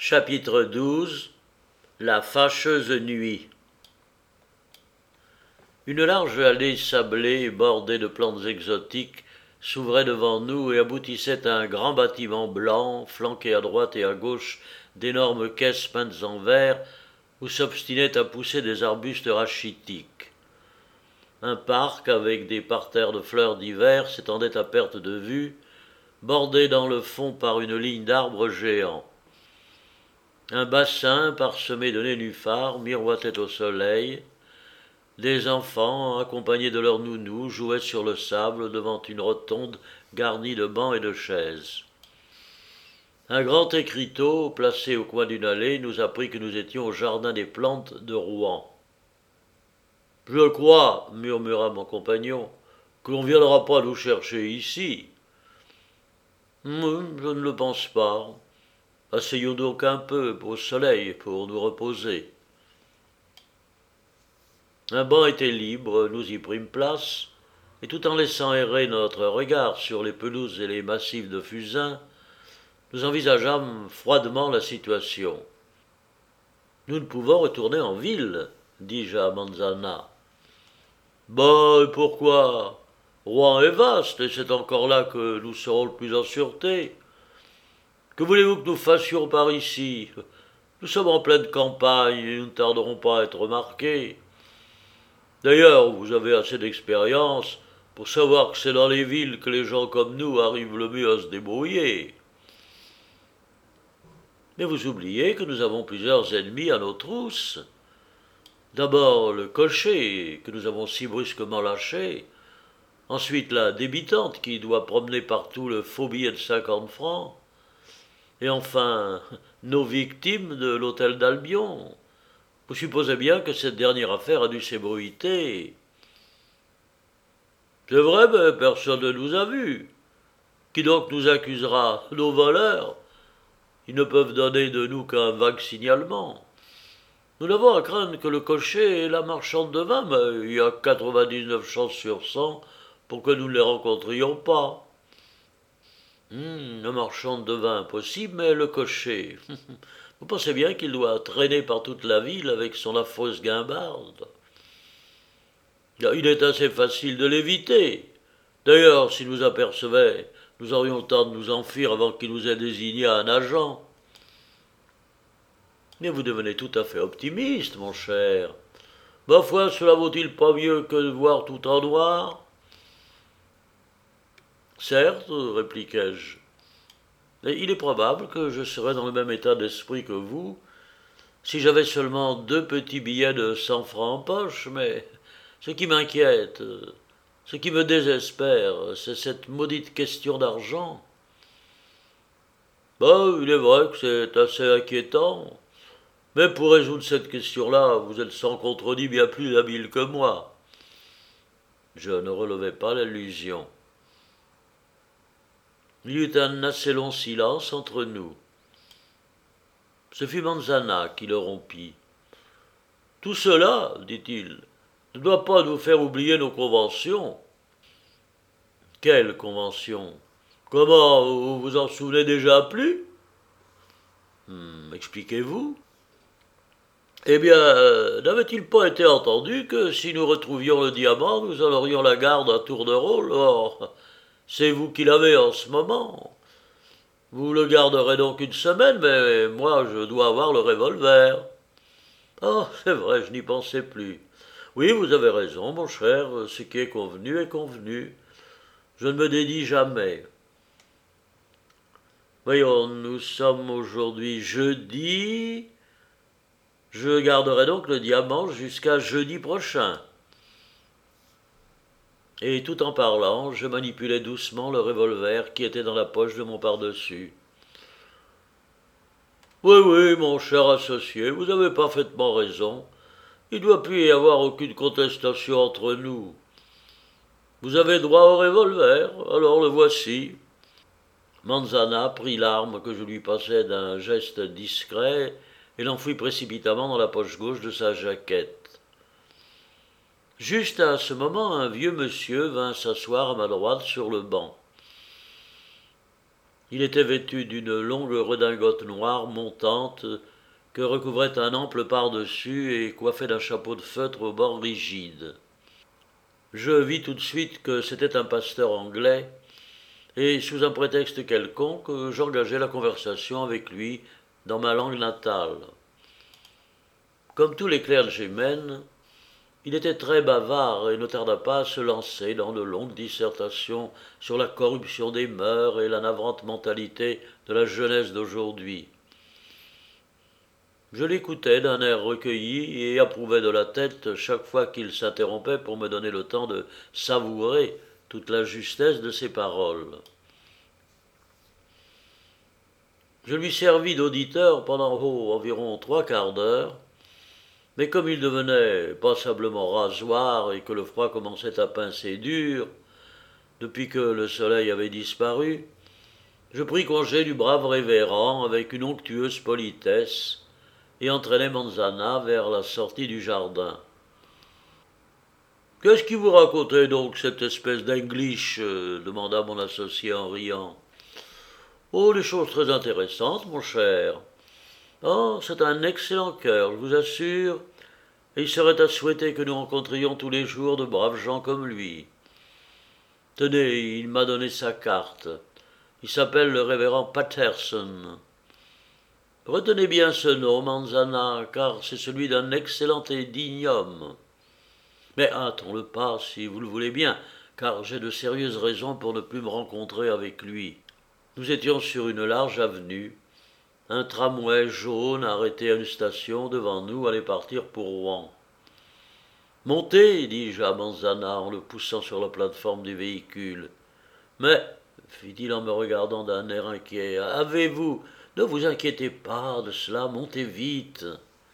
Chapitre 12. La fâcheuse nuit. Une large allée sablée, bordée de plantes exotiques, s'ouvrait devant nous et aboutissait à un grand bâtiment blanc, flanqué à droite et à gauche d'énormes caisses peintes en vert, où s'obstinaient à pousser des arbustes rachitiques. Un parc avec des parterres de fleurs d'hiver s'étendait à perte de vue, bordé dans le fond par une ligne d'arbres géants. Un bassin parsemé de nénuphars miroitait au soleil. Des enfants, accompagnés de leurs nounous, jouaient sur le sable devant une rotonde garnie de bancs et de chaises. Un grand écriteau, placé au coin d'une allée, nous apprit que nous étions au jardin des plantes de Rouen. « Je crois, murmura mon compagnon, que l'on ne viendra pas nous chercher ici. »« Je ne le pense pas. Asseyons donc un peu au soleil pour nous reposer. » Un banc était libre, nous y prîmes place, et tout en laissant errer notre regard sur les pelouses et les massifs de fusains, nous envisageâmes froidement la situation. « Nous ne pouvons retourner en ville, dis-je à Manzana. « Bah, et pourquoi ? Rouen est vaste, et c'est encore là que nous serons le plus en sûreté. Que voulez-vous que nous fassions par ici ? Nous sommes en pleine campagne, et nous ne tarderons pas à être remarqués. D'ailleurs, vous avez assez d'expérience pour savoir que c'est dans les villes que les gens comme nous arrivent le mieux à se débrouiller. Mais vous oubliez que nous avons plusieurs ennemis à nos trousses. D'abord le cocher, que nous avons si brusquement lâché. Ensuite la débitante, qui doit promener partout le faux billet de 50 francs. Et enfin, nos victimes de l'hôtel d'Albion. Vous supposez bien que cette dernière affaire a dû s'ébruiter. C'est vrai, mais personne ne nous a vus. Qui donc nous accusera ? Nos voleurs ? Ils ne peuvent donner de nous qu'un vague signalement. Nous n'avons à craindre que le cocher et la marchande de vin, mais il y a 99 chances sur 100 pour que nous ne les rencontrions pas. La marchande de vin, possible, mais le cocher. Vous pensez bien qu'il doit traîner par toute la ville avec son affreuse guimbarde. Il est assez facile de l'éviter. D'ailleurs, s'il nous apercevait, nous aurions le temps de nous enfuir avant qu'il nous ait désigné un agent. Mais vous devenez tout à fait optimiste, mon cher. Ma foi, cela vaut-il pas mieux que de voir tout en noir ? Certes, répliquai-je. Mais il est probable que je serais dans le même état d'esprit que vous, si j'avais seulement 2 petits billets de 100 francs en poche, mais ce qui m'inquiète, ce qui me désespère, c'est cette maudite question d'argent. Il est vrai que c'est assez inquiétant, mais pour résoudre cette question-là, vous êtes sans contredit bien plus habile que moi. Je ne relevais pas l'allusion. Il y eut un assez long silence entre nous. Ce fut Manzana qui le rompit. « Tout cela, dit-il, ne doit pas nous faire oublier nos conventions. »« Quelles conventions ? Comment, vous vous en souvenez déjà plus ? » Expliquez-vous. Eh bien, n'avait-il pas été entendu que si nous retrouvions le diamant, nous en aurions la garde à tour de rôle ? Or, c'est vous qui l'avez en ce moment. Vous le garderez donc une semaine, mais moi je dois avoir le revolver. Oh, c'est vrai, je n'y pensais plus. Oui, vous avez raison, mon cher, ce qui est convenu est convenu. Je ne me dédie jamais. Voyons, nous sommes aujourd'hui jeudi. Je garderai donc le diamant jusqu'à jeudi prochain. Et tout en parlant, je manipulais doucement le revolver qui était dans la poche de mon pardessus. Oui, mon cher associé, vous avez parfaitement raison. Il ne doit plus y avoir aucune contestation entre nous. Vous avez droit au revolver, alors le voici. Manzana prit l'arme que je lui passai d'un geste discret et l'enfouit précipitamment dans la poche gauche de sa jaquette. Juste à ce moment, un vieux monsieur vint s'asseoir à ma droite sur le banc. Il était vêtu d'une longue redingote noire montante que recouvrait un ample pardessus et coiffé d'un chapeau de feutre aux bords rigides. Je vis tout de suite que c'était un pasteur anglais, et sous un prétexte quelconque, j'engageai la conversation avec lui dans ma langue natale. Comme tous les clergémen, il était très bavard et ne tarda pas à se lancer dans de longues dissertations sur la corruption des mœurs et la navrante mentalité de la jeunesse d'aujourd'hui. Je l'écoutais d'un air recueilli et approuvais de la tête chaque fois qu'il s'interrompait pour me donner le temps de savourer toute la justesse de ses paroles. Je lui servis d'auditeur pendant environ 3/4 d'heure, mais comme il devenait passablement rasoir et que le froid commençait à pincer dur, depuis que le soleil avait disparu, je pris congé du brave révérend avec une onctueuse politesse et entraînai Manzana vers la sortie du jardin. « Qu'est-ce qui vous racontait donc cette espèce d'English » demanda mon associé en riant. « Oh, des choses très intéressantes, mon cher. Oh, c'est un excellent cœur, je vous assure, et il serait à souhaiter que nous rencontrions tous les jours de braves gens comme lui. Tenez, il m'a donné sa carte. Il s'appelle le révérend Patterson. Retenez bien ce nom, Manzana, car c'est celui d'un excellent et digne homme. Mais hâtons le pas, si vous le voulez bien, car j'ai de sérieuses raisons pour ne plus me rencontrer avec lui. » Nous étions sur une large avenue. Un tramway jaune arrêté à une station devant nous allait partir pour Rouen. « Montez, dis-je à Manzana en le poussant sur la plateforme du véhicule. « Mais, fit-il en me regardant d'un air inquiet, avez-vous... Ne vous inquiétez pas de cela, montez vite. »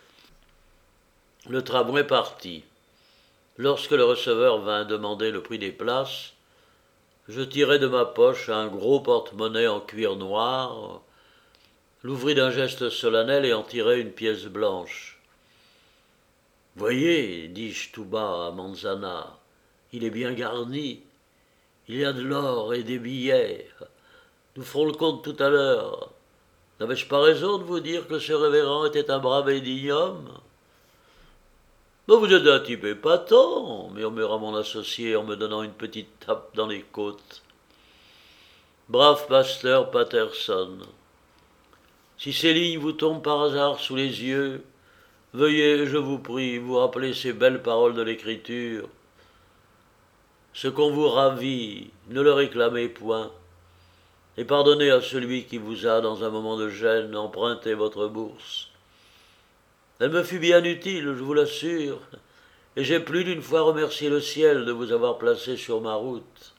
Le tramway partit. Lorsque le receveur vint demander le prix des places, je tirai de ma poche un gros porte-monnaie en cuir noir, l'ouvris d'un geste solennel et en tirai une pièce blanche. « Voyez, dis-je tout bas à Manzana, il est bien garni. Il y a de l'or et des billets. Nous ferons le compte tout à l'heure. N'avais-je pas raison de vous dire que ce révérend était un brave et digne homme ?»« Mais vous êtes un type épatant, murmura mon associé en me donnant une petite tape dans les côtes. Brave pasteur Patterson. Si ces lignes vous tombent par hasard sous les yeux, veuillez, je vous prie, vous rappeler ces belles paroles de l'Écriture. Ce qu'on vous ravit, ne le réclamez point, et pardonnez à celui qui vous a, dans un moment de gêne, emprunté votre bourse. Elle me fut bien utile, je vous l'assure, et j'ai plus d'une fois remercié le ciel de vous avoir placé sur ma route.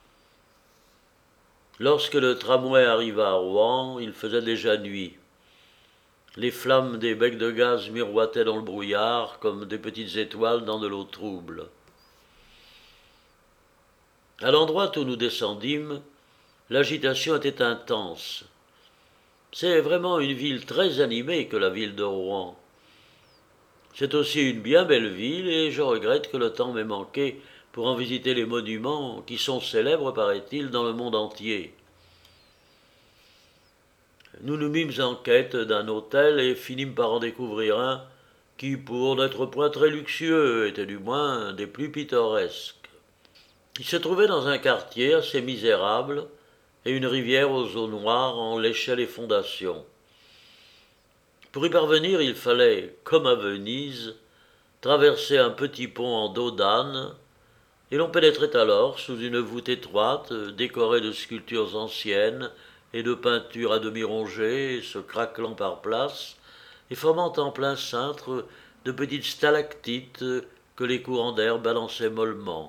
Lorsque le tramway arriva à Rouen, il faisait déjà nuit. Les flammes des becs de gaz miroitaient dans le brouillard comme des petites étoiles dans de l'eau trouble. À l'endroit où nous descendîmes, l'agitation était intense. C'est vraiment une ville très animée que la ville de Rouen. C'est aussi une bien belle ville et je regrette que le temps m'ait manqué pour en visiter les monuments qui sont célèbres, paraît-il, dans le monde entier. Nous nous mîmes en quête d'un hôtel et finîmes par en découvrir un qui, pour n'être point très luxueux, était du moins des plus pittoresques. Il se trouvait dans un quartier assez misérable et une rivière aux eaux noires en léchait les fondations. Pour y parvenir, il fallait, comme à Venise, traverser un petit pont en dos d'âne, et l'on pénétrait alors sous une voûte étroite, décorée de sculptures anciennes et de peintures à demi rongées, se craquelant par places, et formant en plein cintre de petites stalactites que les courants d'air balançaient mollement.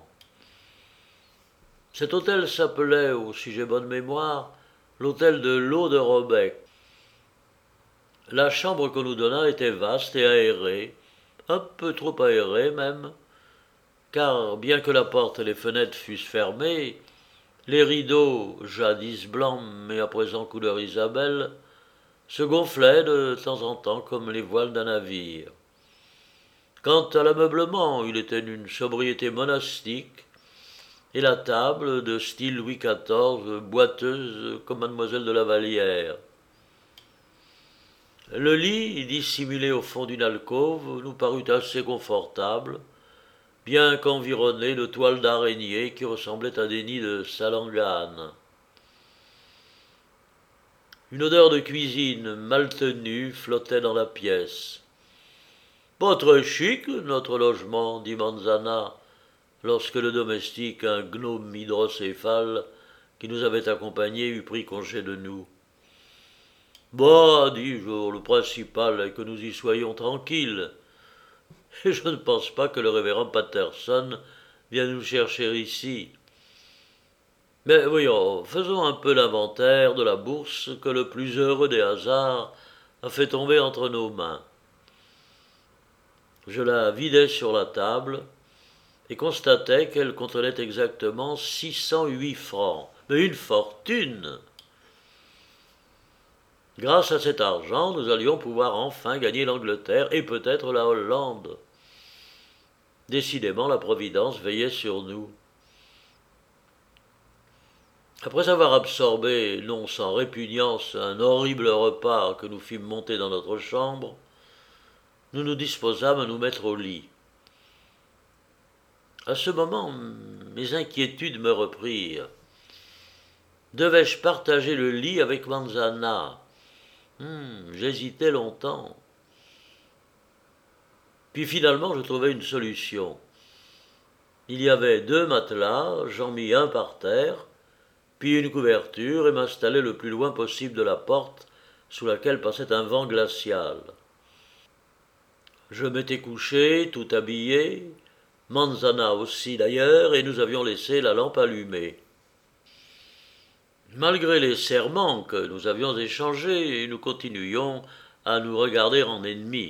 Cet hôtel s'appelait, si j'ai bonne mémoire, l'hôtel de l'Eau de Robec. La chambre qu'on nous donna était vaste et aérée, un peu trop aérée même, car bien que la porte et les fenêtres fussent fermées, les rideaux, jadis blancs mais à présent couleur Isabelle, se gonflaient de temps en temps comme les voiles d'un navire. Quant à l'ameublement, il était d'une sobriété monastique, et la table, de style Louis XIV, boiteuse comme mademoiselle de la Vallière. Le lit, dissimulé au fond d'une alcôve, nous parut assez confortable, bien qu'environné de toiles d'araignées qui ressemblaient à des nids de salanganes. Une odeur de cuisine mal tenue flottait dans la pièce. « Pas très chic, notre logement, dit Manzana, lorsque le domestique, un gnome hydrocéphale, qui nous avait accompagnés, eut pris congé de nous. Bah, dis-je, le principal est que nous y soyons tranquilles. Et je ne pense pas que le révérend Patterson vienne nous chercher ici. Mais voyons, faisons un peu l'inventaire de la bourse que le plus heureux des hasards a fait tomber entre nos mains. Je la vidai sur la table et constatai qu'elle contenait exactement 608 francs. Mais une fortune! Grâce à cet argent, nous allions pouvoir enfin gagner l'Angleterre et peut-être la Hollande. Décidément, la Providence veillait sur nous. Après avoir absorbé, non sans répugnance, un horrible repas que nous fîmes monter dans notre chambre, nous nous disposâmes à nous mettre au lit. À ce moment, mes inquiétudes me reprirent. Devais-je partager le lit avec Manzana? J'hésitais longtemps. Puis finalement, je trouvai une solution. Il y avait 2 matelas, j'en mis un par terre, puis une couverture et m'installai le plus loin possible de la porte sous laquelle passait un vent glacial. Je m'étais couché, tout habillé, Manzana aussi d'ailleurs, et nous avions laissé la lampe allumée. Malgré les serments que nous avions échangés, nous continuions à nous regarder en ennemis.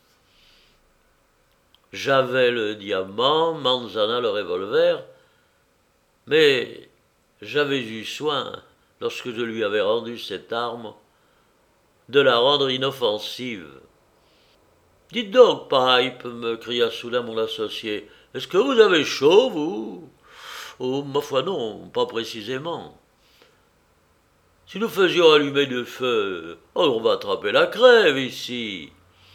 J'avais le diamant, Manzana le revolver, mais j'avais eu soin, lorsque je lui avais rendu cette arme, de la rendre inoffensive. « Dites donc, Pipe, me cria soudain mon associé, est-ce que vous avez chaud, vous ? Oh, ma foi non, pas précisément. Si nous faisions allumer du feu, on va attraper la crève ici.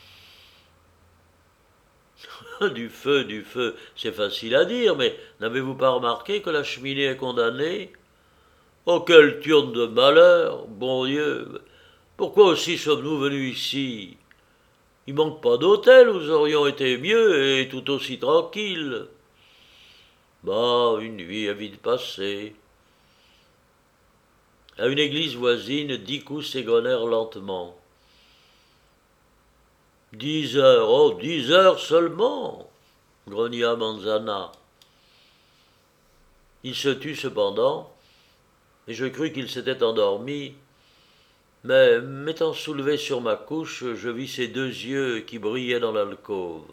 Du feu, c'est facile à dire, mais n'avez-vous pas remarqué que la cheminée est condamnée? Oh, quelle turne de malheur, bon Dieu! Pourquoi aussi sommes-nous venus ici? Il manque pas d'hôtel, nous aurions été mieux et tout aussi tranquilles. Bah, une nuit est vite passée. À une église voisine, 10 coups s'égrenèrent lentement. 10 heures, oh, 10 heures seulement, grogna Manzana. Il se tut cependant, et je crus qu'il s'était endormi, mais m'étant soulevé sur ma couche, je vis ses 2 yeux qui brillaient dans l'alcôve.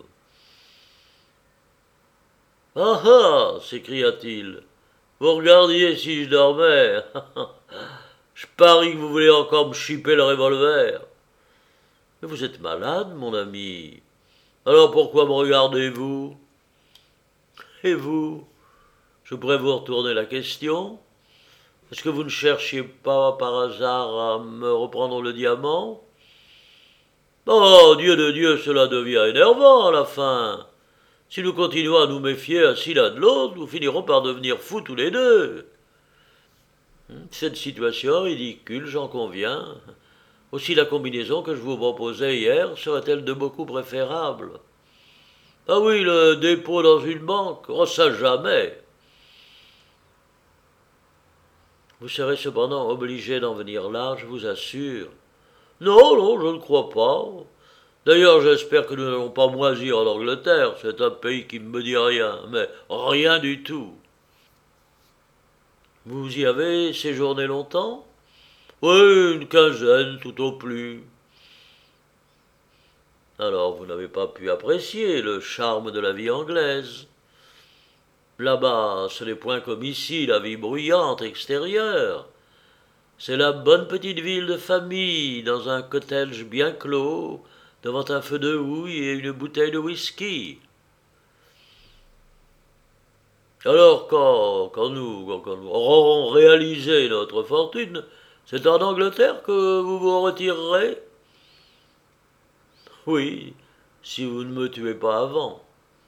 « Ah ah !» s'écria-t-il. « Vous regardiez si je dormais. Je parie que vous voulez encore me chipper le revolver. Mais vous êtes malade, mon ami. Alors pourquoi me regardez-vous? Et vous? Je pourrais vous retourner la question. Est-ce que vous ne cherchiez pas par hasard à me reprendre le diamant? Oh, Dieu de Dieu, cela devient énervant à la fin. Si nous continuons à nous méfier ainsi l'un de l'autre, nous finirons par devenir fous tous les deux. Cette situation est ridicule, j'en conviens. Aussi la combinaison que je vous proposais hier serait-elle de beaucoup préférable. Ah oui, le dépôt dans une banque, oh ça jamais. Vous serez cependant obligé d'en venir là, je vous assure. Non, non, je ne crois pas. D'ailleurs, j'espère que nous n'allons pas moisir en Angleterre, c'est un pays qui ne me dit rien, mais rien du tout. Vous y avez séjourné longtemps? Oui, une quinzaine, tout au plus. Alors, vous n'avez pas pu apprécier le charme de la vie anglaise. Là-bas, ce n'est point comme ici, la vie bruyante extérieure. C'est la bonne petite ville de famille, dans un cottage bien clos, devant un feu de houille et une bouteille de whisky. Alors quand nous aurons réalisé notre fortune, c'est en Angleterre que vous vous retirerez? Oui, si vous ne me tuez pas avant.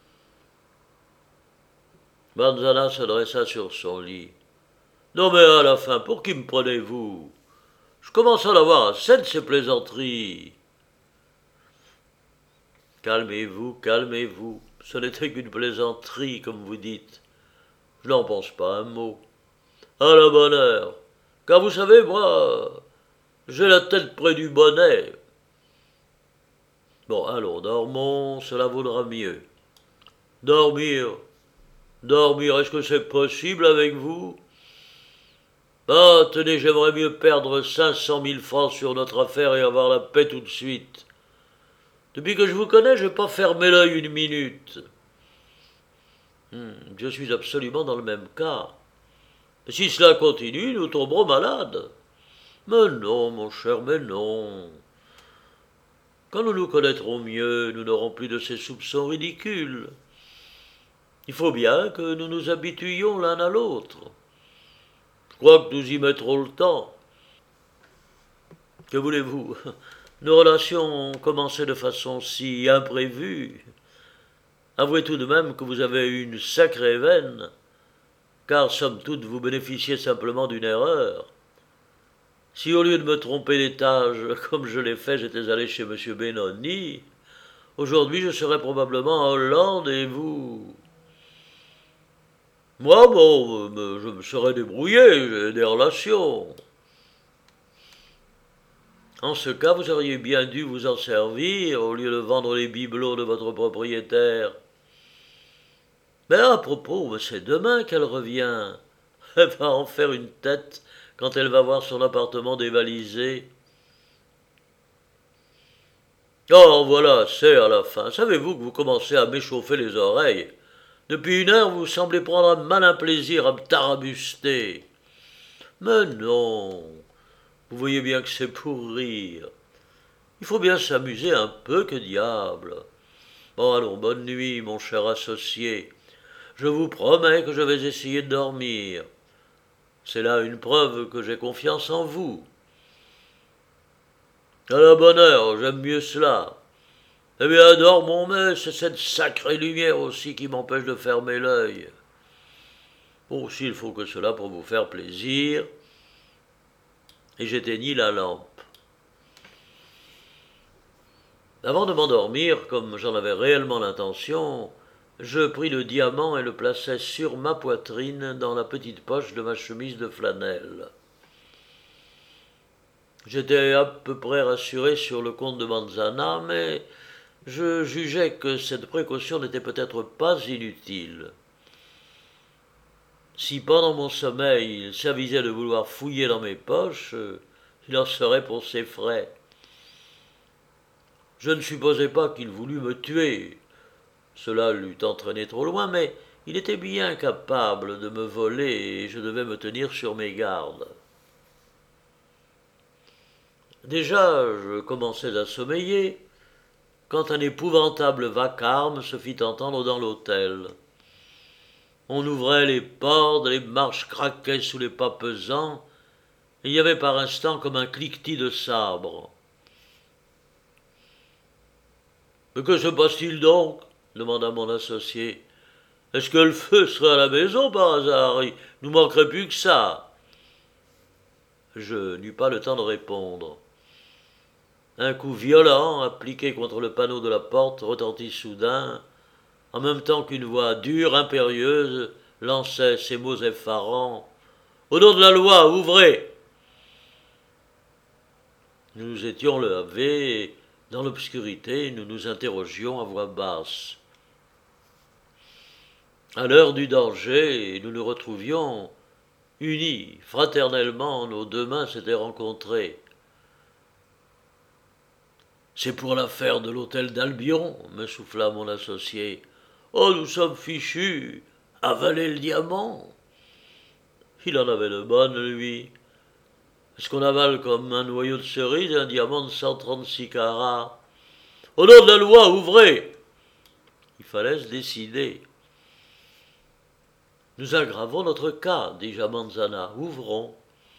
Manzana se dressa sur son lit. Non mais à la fin, pour qui me prenez-vous? Je commence à en avoir assez de ces plaisanteries. Calmez-vous, calmez-vous. Ce n'était qu'une plaisanterie, comme vous dites. Je n'en pense pas un mot. À la bonne heure. Car vous savez, moi, j'ai la tête près du bonnet. Bon, allons, dormons, cela vaudra mieux. Dormir, dormir, est-ce que c'est possible avec vous? Ah, tenez, j'aimerais mieux perdre 500 000 francs sur notre affaire et avoir la paix tout de suite. Depuis que je vous connais, je n'ai pas fermé l'œil une minute. Je suis absolument dans le même cas. Et si cela continue, nous tomberons malades. Mais non, mon cher, mais non. Quand nous nous connaîtrons mieux, nous n'aurons plus de ces soupçons ridicules. Il faut bien que nous nous habituions l'un à l'autre. Je crois que nous y mettrons le temps. Que voulez-vous? Nos relations ont commencé de façon si imprévue. Avouez tout de même que vous avez une sacrée veine, car somme toute vous bénéficiez simplement d'une erreur. Si au lieu de me tromper d'étage, comme je l'ai fait, j'étais allé chez M. Benoni, aujourd'hui je serais probablement en Hollande et vous... Moi, bon, je me serais débrouillé, j'ai des relations. En ce cas, vous auriez bien dû vous en servir au lieu de vendre les bibelots de votre propriétaire. Mais à propos, c'est demain qu'elle revient. Elle va en faire une tête quand elle va voir son appartement dévalisé. Oh, voilà, c'est à la fin. Savez-vous que vous commencez à m'échauffer les oreilles? Depuis une heure, vous semblez prendre un malin plaisir à me tarabuster. Mais non, vous voyez bien que c'est pour rire. Il faut bien s'amuser un peu, que diable. Bon, allons, bonne nuit, mon cher associé. Je vous promets que je vais essayer de dormir. C'est là une preuve que j'ai confiance en vous. À la bonne heure, j'aime mieux cela. Eh bien, dormons, mais c'est cette sacrée lumière aussi qui m'empêche de fermer l'œil. Bon, s'il faut que cela pour vous faire plaisir. Et j'éteignis la lampe. Avant de m'endormir, comme j'en avais réellement l'intention, je pris le diamant et le plaçai sur ma poitrine dans la petite poche de ma chemise de flanelle. J'étais à peu près rassuré sur le compte de Manzana, mais je jugeais que cette précaution n'était peut-être pas inutile. Si pendant mon sommeil il s'avisait de vouloir fouiller dans mes poches, il en serait pour ses frais. Je ne supposais pas qu'il voulût me tuer. Cela l'eût entraîné trop loin, mais il était bien capable de me voler et je devais me tenir sur mes gardes. Déjà, je commençais à sommeiller, quand un épouvantable vacarme se fit entendre dans l'hôtel. On ouvrait les portes, les marches craquaient sous les pas pesants, et il y avait par instants comme un cliquetis de sabre. « Mais que se passe-t-il donc » demanda mon associé. « Est-ce que le feu serait à la maison par hasard? Il nous manquerait plus que ça. » Je n'eus pas le temps de répondre. Un coup violent, appliqué contre le panneau de la porte, retentit soudain, en même temps qu'une voix dure, impérieuse, lançait ces mots effarants. « Au nom de la loi, ouvrez !» Nous nous étions levés et, dans l'obscurité, nous nous interrogions à voix basse. À l'heure du danger, nous nous retrouvions unis, fraternellement, nos deux mains s'étaient rencontrées. « C'est pour l'affaire de l'hôtel d'Albion, me souffla mon associé. Oh, nous sommes fichus. Avaler le diamant. Il en avait de bonnes, lui. Est-ce qu'on avale comme un noyau de cerise un diamant de 136 carats? Au nom de la loi, ouvrez! Il fallait se décider. Nous aggravons notre cas, dis-je à Manzana. Ouvrons.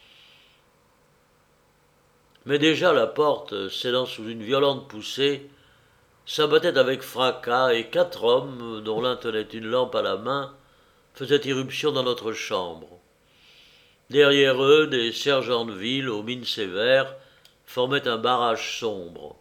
Mais déjà la porte, cédant sous une violente poussée, s'abattait avec fracas et 4 hommes, dont l'un tenait une lampe à la main, faisaient irruption dans notre chambre. Derrière eux, des sergents de ville aux mines sévères formaient un barrage sombre.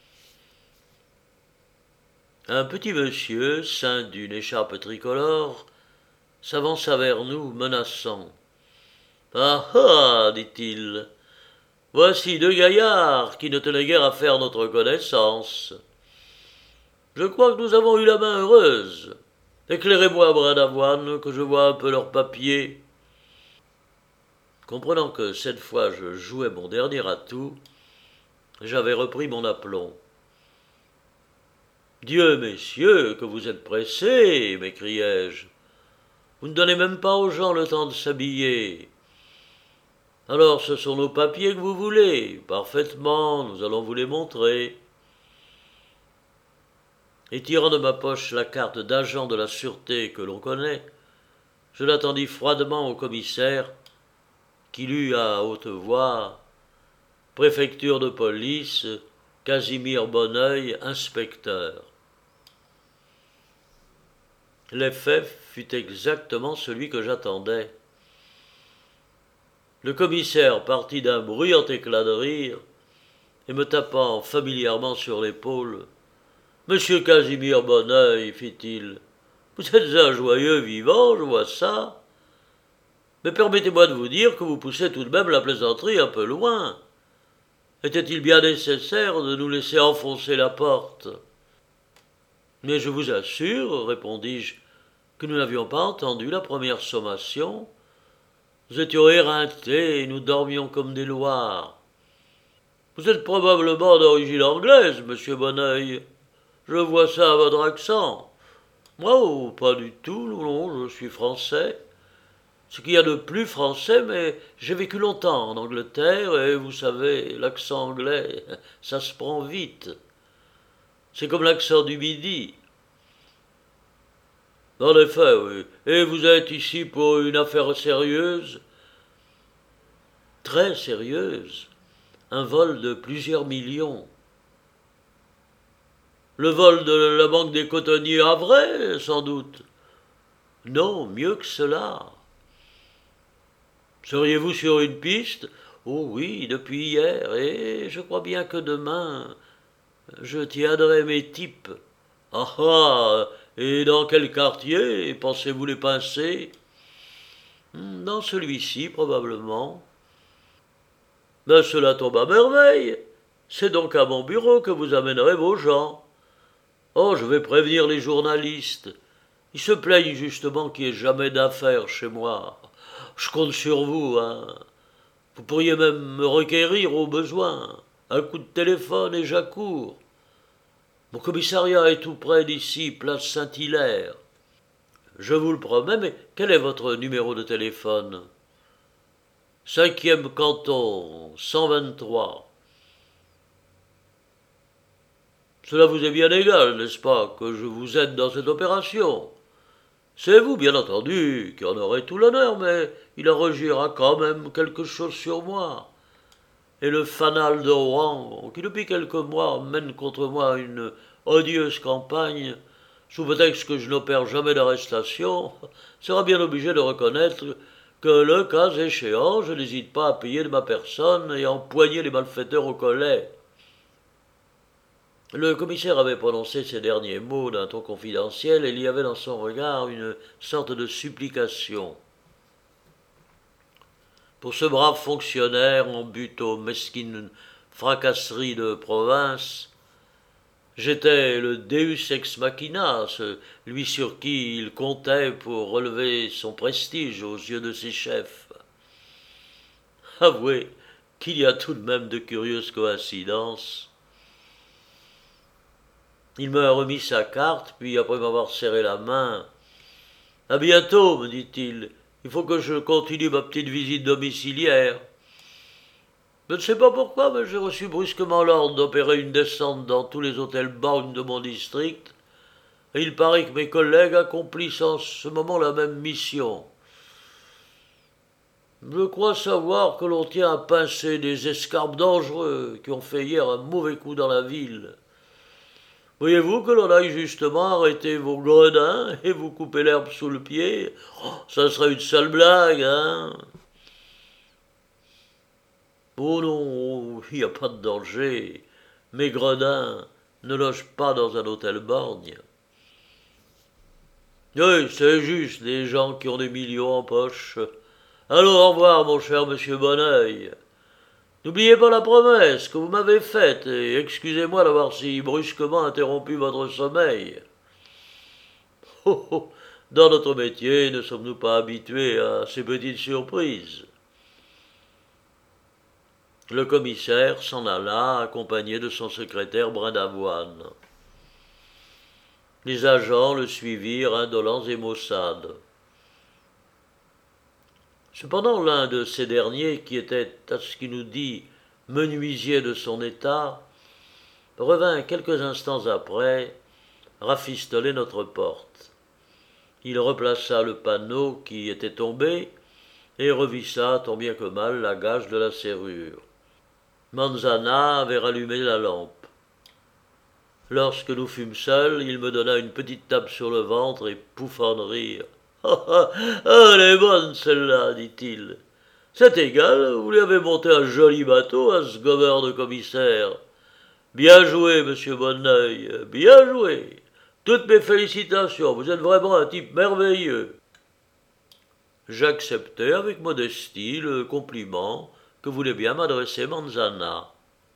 Un petit monsieur, ceint d'une écharpe tricolore, s'avança vers nous, menaçant. « Ah ah, dit-il, voici 2 gaillards qui ne tenaient guère à faire notre connaissance. Je crois que nous avons eu la main heureuse. Éclairez-moi, brin d'avoine, que je vois un peu leurs papiers. » Comprenant que cette fois je jouais mon dernier atout, j'avais repris mon aplomb. « Dieu, messieurs, que vous êtes pressés, m'écriai-je. Vous ne donnez même pas aux gens le temps de s'habiller. Alors ce sont nos papiers que vous voulez. Parfaitement, nous allons vous les montrer. » Et tirant de ma poche la carte d'agent de la sûreté que l'on connaît, je l'attendis froidement au commissaire, qui lut à haute voix « Préfecture de police, Casimir Bonneuil, inspecteur. » L'effet fut exactement celui que j'attendais. Le commissaire partit d'un bruyant éclat de rire, et me tapant familièrement sur l'épaule, « Monsieur Casimir Bonneuil, fit-il, vous êtes un joyeux vivant, je vois ça. Mais permettez-moi de vous dire que vous poussez tout de même la plaisanterie un peu loin. Était-il bien nécessaire de nous laisser enfoncer la porte ? » « Mais je vous assure, répondis-je, que nous n'avions pas entendu la première sommation. Nous étions éreintés et nous dormions comme des loirs. Vous êtes probablement d'origine anglaise, monsieur Bonneuil. Je vois ça à votre accent. Moi, oh, pas du tout, non, je suis français. Ce qu'il y a de plus français, mais j'ai vécu longtemps en Angleterre, et vous savez, l'accent anglais, ça se prend vite. C'est comme l'accent du Midi. En effet, oui. Et vous êtes ici pour une affaire sérieuse ? Très sérieuse. Un vol de plusieurs millions. Le vol de la banque des cotonniers Havrais, sans doute. Non, mieux que cela. Seriez-vous sur une piste ? Oh oui, depuis hier, et je crois bien que demain, je tiendrai mes types. Ah ah, et dans quel quartier pensez-vous les pincer ? Dans celui-ci, probablement. Ben cela tombe à merveille. C'est donc à mon bureau que vous amènerez vos gens. Oh, je vais prévenir les journalistes. Ils se plaignent justement qu'il n'y ait jamais d'affaires chez moi. Je compte sur vous, hein. Vous pourriez même me requérir au besoin. Un coup de téléphone et j'accours. Mon commissariat est tout près d'ici, place Saint-Hilaire. Je vous le promets, mais quel est votre numéro de téléphone ? 5e canton, 123. Cela vous est bien égal, n'est-ce pas, que je vous aide dans cette opération ? C'est vous, bien entendu, qui en aurez tout l'honneur, mais il en regira quand même quelque chose sur moi. Et le fanal de Rouen, qui depuis quelques mois mène contre moi une odieuse campagne, sous prétexte que je n'opère jamais d'arrestation, sera bien obligé de reconnaître que, le cas échéant, je n'hésite pas à payer de ma personne et à empoigner les malfaiteurs au collet. » Le commissaire avait prononcé ces derniers mots d'un ton confidentiel, et il y avait dans son regard une sorte de supplication. Pour ce brave fonctionnaire en butte aux mesquines fracasseries de province, j'étais le deus ex machina, celui sur qui il comptait pour relever son prestige aux yeux de ses chefs. Avouez qu'il y a tout de même de curieuses coïncidences. Il m'a remis sa carte, puis après m'avoir serré la main, « À bientôt, me dit-il. Il faut que je continue ma petite visite domiciliaire. » Je ne sais pas pourquoi, mais j'ai reçu brusquement l'ordre d'opérer une descente dans tous les hôtels Bound de mon district, et il paraît que mes collègues accomplissent en ce moment la même mission. Je crois savoir que l'on tient à pincer des escarpes dangereux qui ont fait hier un mauvais coup dans la ville. Voyez-vous que l'on aille justement arrêter vos gredins et vous couper l'herbe sous le pied? Oh, ça serait une sale blague, hein? Oh non, il n'y a pas de danger. Mes gredins ne logent pas dans un hôtel borgne. Oui, c'est juste des gens qui ont des millions en poche. Alors au revoir, mon cher monsieur Bonneuil. N'oubliez pas la promesse que vous m'avez faite et excusez-moi d'avoir si brusquement interrompu votre sommeil. Oh, oh, dans notre métier, ne sommes-nous pas habitués à ces petites surprises? Le commissaire s'en alla, accompagné de son secrétaire Brindavoine. Les agents le suivirent, indolents et maussades. Cependant, l'un de ces derniers, qui était, à ce qu'il nous dit, menuisier de son état, revint quelques instants après rafistoler notre porte. Il replaça le panneau qui était tombé et revissa tant bien que mal la gage de la serrure. Manzana avait rallumé la lampe. Lorsque nous fûmes seuls, il me donna une petite tape sur le ventre et pouffa de rire. Ah, ah, ah, elle est bonne celle-là, dit-il. C'est égal, vous lui avez monté un joli bateau à ce gommeur de commissaire. Bien joué, monsieur Bonneuil, bien joué. Toutes mes félicitations, vous êtes vraiment un type merveilleux. J'acceptai avec modestie le compliment que voulait bien m'adresser Manzana.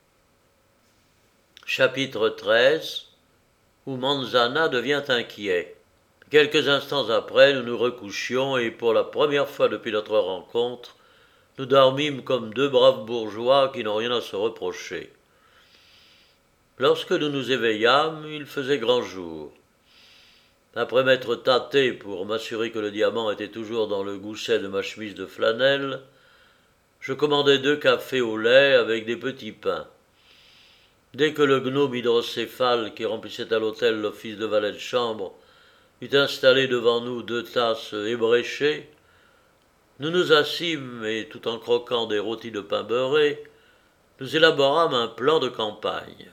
Chapitre 13, où Manzana devient inquiet. Quelques instants après, nous nous recouchions et pour la première fois depuis notre rencontre, nous dormîmes comme deux braves bourgeois qui n'ont rien à se reprocher. Lorsque nous nous éveillâmes, il faisait grand jour. Après m'être tâté pour m'assurer que le diamant était toujours dans le gousset de ma chemise de flanelle, je commandai 2 cafés au lait avec des petits pains. Dès que le gnome hydrocéphale qui remplissait à l'hôtel l'office de valet de chambre eut installé devant nous 2 tasses ébréchées, nous nous assîmes et, tout en croquant des rôtis de pain beurré, nous élaborâmes un plan de campagne.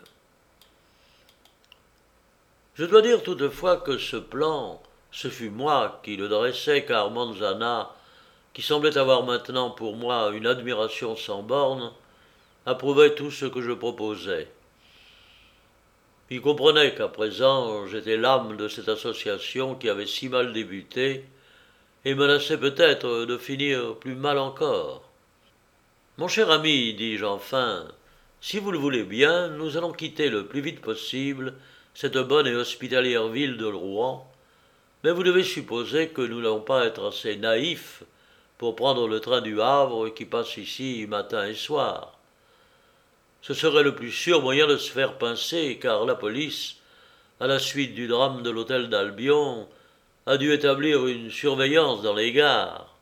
Je dois dire toutefois que ce plan, ce fut moi qui le dressai, car Manzana, qui semblait avoir maintenant pour moi une admiration sans bornes, approuvait tout ce que je proposais. Il comprenait qu'à présent j'étais l'âme de cette association qui avait si mal débuté et menaçait peut-être de finir plus mal encore. Mon cher ami, dis-je enfin, si vous le voulez bien, nous allons quitter le plus vite possible cette bonne et hospitalière ville de Rouen, mais vous devez supposer que nous n'allons pas être assez naïfs pour prendre le train du Havre qui passe ici matin et soir. Ce serait le plus sûr moyen de se faire pincer, car la police, à la suite du drame de l'hôtel d'Albion, a dû établir une surveillance dans les gares.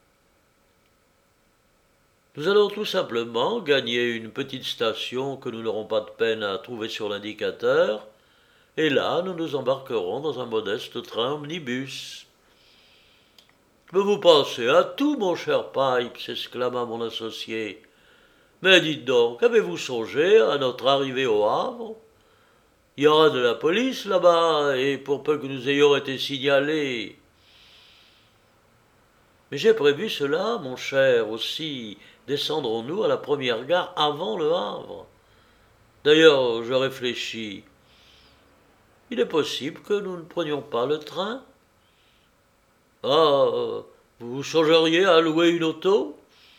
Nous allons tout simplement gagner une petite station que nous n'aurons pas de peine à trouver sur l'indicateur, et là nous nous embarquerons dans un modeste train omnibus. Mais vous pensez à tout, mon cher Pipe, s'exclama mon associé. Mais dites donc, avez-vous songé à notre arrivée au Havre? Il y aura de la police là-bas, et pour peu que nous ayons été signalés. Mais j'ai prévu cela, mon cher, aussi descendrons-nous à la première gare avant le Havre? D'ailleurs, je réfléchis. Il est possible que nous ne prenions pas le train? Ah, vous songeriez à louer une auto?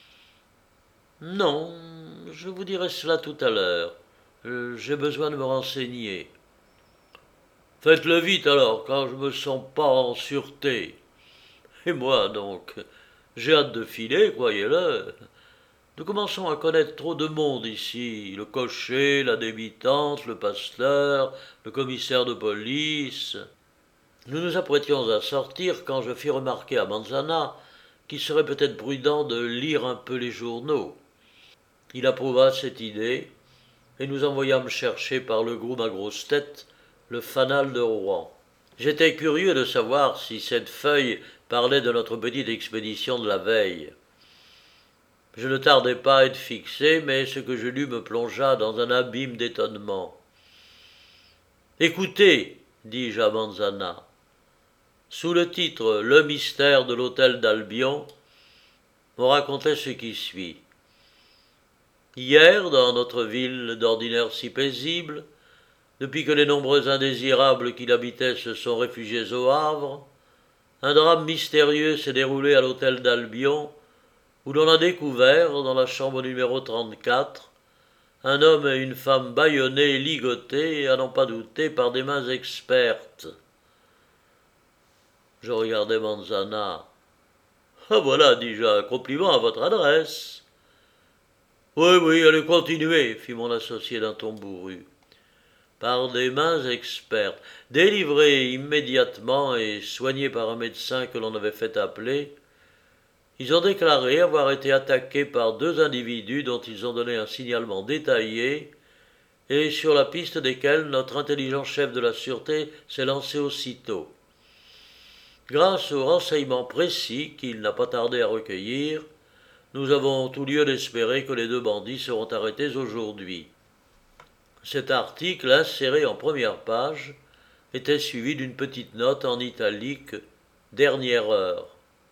Non, je vous dirai cela tout à l'heure. J'ai besoin de me renseigner. Faites-le vite alors, car je me sens pas en sûreté. Et moi donc, j'ai hâte de filer, croyez-le. Nous commençons à connaître trop de monde ici, le cocher, la débitante, le pasteur, le commissaire de police. Nous nous apprêtions à sortir quand je fis remarquer à Manzana qu'il serait peut-être prudent de lire un peu les journaux. Il approuva cette idée, et nous envoyâmes chercher par le groom à grosse tête le fanal de Rouen. J'étais curieux de savoir si cette feuille parlait de notre petite expédition de la veille. Je ne tardai pas à être fixé, mais ce que je lus me plongea dans un abîme d'étonnement. Écoutez, dis-je à Manzana, sous le titre Le mystère de l'hôtel d'Albion, on racontait ce qui suit. Hier, dans notre ville d'ordinaire si paisible, depuis que les nombreux indésirables qui l'habitaient se sont réfugiés au Havre, un drame mystérieux s'est déroulé à l'hôtel d'Albion, où l'on a découvert, dans la chambre numéro 34, un homme et une femme bâillonnés et ligotés, à n'en pas douter, par des mains expertes. Je regardai Manzana. Ah voilà, dis-je, un compliment à votre adresse. Oui, oui, allez continuer, fit mon associé d'un ton bourru. Par des mains expertes, délivrés immédiatement et soignés par un médecin que l'on avait fait appeler, ils ont déclaré avoir été attaqués par deux individus dont ils ont donné un signalement détaillé et sur la piste desquels notre intelligent chef de la sûreté s'est lancé aussitôt. Grâce aux renseignements précis qu'il n'a pas tardé à recueillir, nous avons tout lieu d'espérer que les deux bandits seront arrêtés aujourd'hui. Cet article, inséré en première page, était suivi d'une petite note en italique « Dernière heure ».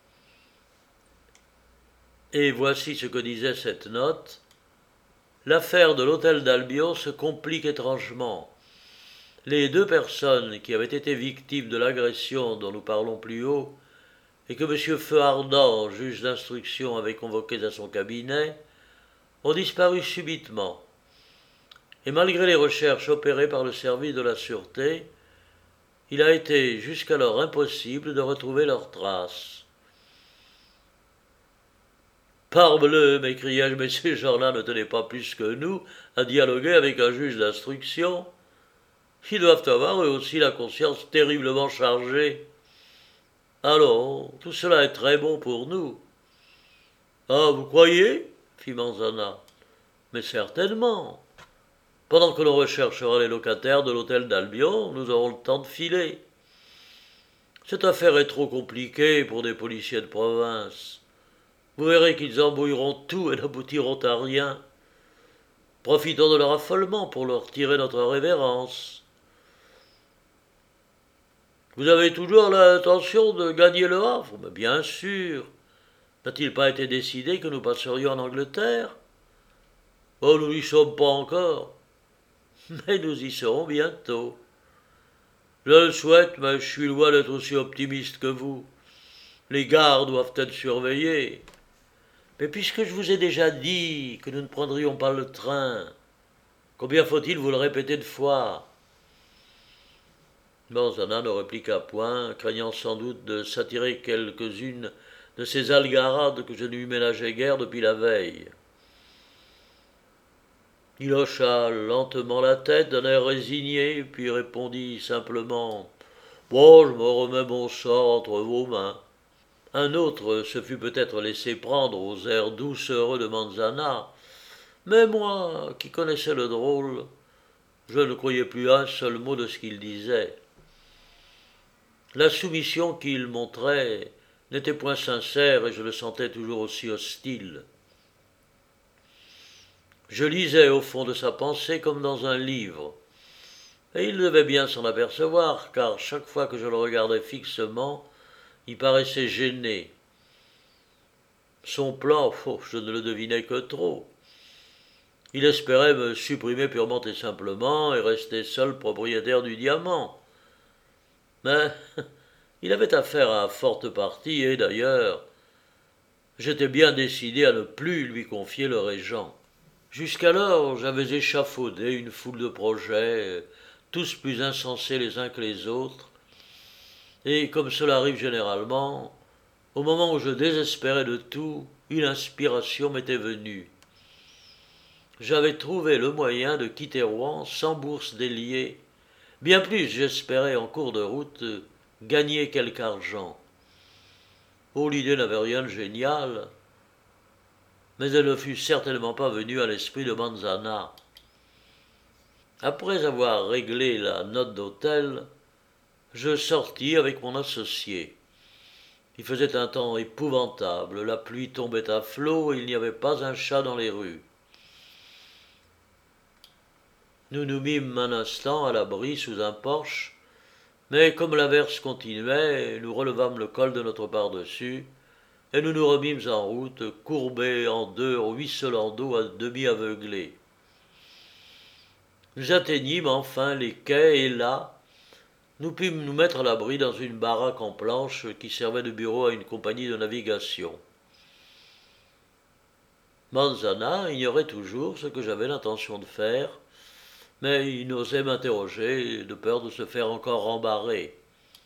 Et voici ce que disait cette note. L'affaire de l'hôtel d'Albion se complique étrangement. Les deux personnes qui avaient été victimes de l'agression dont nous parlons plus haut, et que M. Feuardent, juge d'instruction, avait convoquées à son cabinet, ont disparu subitement. Et malgré les recherches opérées par le service de la sûreté, il a été jusqu'alors impossible de retrouver leurs traces. Parbleu, m'écriai-je, mais ces gens-là ne tenaient pas plus que nous à dialoguer avec un juge d'instruction. Ils doivent avoir eux aussi la conscience terriblement chargée. Allons, tout cela est très bon pour nous. Ah, vous croyez fit Manzana. Mais certainement. Pendant que l'on recherchera les locataires de l'hôtel d'Albion, nous aurons le temps de filer. Cette affaire est trop compliquée pour des policiers de province. Vous verrez qu'ils embrouilleront tout et n'aboutiront à rien. Profitons de leur affolement pour leur tirer notre révérence. Vous avez toujours l'intention de gagner le Havre? Mais bien sûr. N'a-t-il pas été décidé que nous passerions en Angleterre? Oh, nous n'y sommes pas encore. Mais nous y serons bientôt. Je le souhaite, mais je suis loin d'être aussi optimiste que vous. Les gares doivent être surveillées. Mais puisque je vous ai déjà dit que nous ne prendrions pas le train, combien faut-il vous le répéter de fois? Manzana ne répliqua point, craignant sans doute de s'attirer quelques-unes de ces algarades que je ne lui ménageais guère depuis la veille. Il hocha lentement la tête d'un air résigné, puis répondit simplement « Bon, je me remets mon sort entre vos mains. » Un autre se fût peut-être laissé prendre aux airs doucereux de Manzana, mais moi, qui connaissais le drôle, je ne croyais plus un seul mot de ce qu'il disait. La soumission qu'il montrait n'était point sincère et je le sentais toujours aussi hostile. Je lisais au fond de sa pensée comme dans un livre, et il devait bien s'en apercevoir, car chaque fois que je le regardais fixement, il paraissait gêné. Son plan, je ne le devinais que trop. Il espérait me supprimer purement et simplement et rester seul propriétaire du diamant. Mais il avait affaire à forte partie et d'ailleurs, j'étais bien décidé à ne plus lui confier le régent. Jusqu'alors, j'avais échafaudé une foule de projets, tous plus insensés les uns que les autres, et comme cela arrive généralement, au moment où je désespérais de tout, une inspiration m'était venue. J'avais trouvé le moyen de quitter Rouen sans bourse déliée. Bien plus, j'espérais en cours de route gagner quelque argent. Oh, l'idée n'avait rien de génial, mais elle ne fut certainement pas venue à l'esprit de Manzana. Après avoir réglé la note d'hôtel, je sortis avec mon associé. Il faisait un temps épouvantable, la pluie tombait à flots et il n'y avait pas un chat dans les rues. Nous nous mîmes un instant à l'abri sous un porche, mais comme l'averse continuait, nous relevâmes le col de notre pardessus, et nous nous remîmes en route, courbés en deux, ruisselants d'eau à demi aveuglés. Nous atteignîmes enfin les quais, et là, nous pûmes nous mettre à l'abri dans une baraque en planches qui servait de bureau à une compagnie de navigation. Manzana ignorait toujours ce que j'avais l'intention de faire, mais il n'osait m'interroger de peur de se faire encore rembarrer.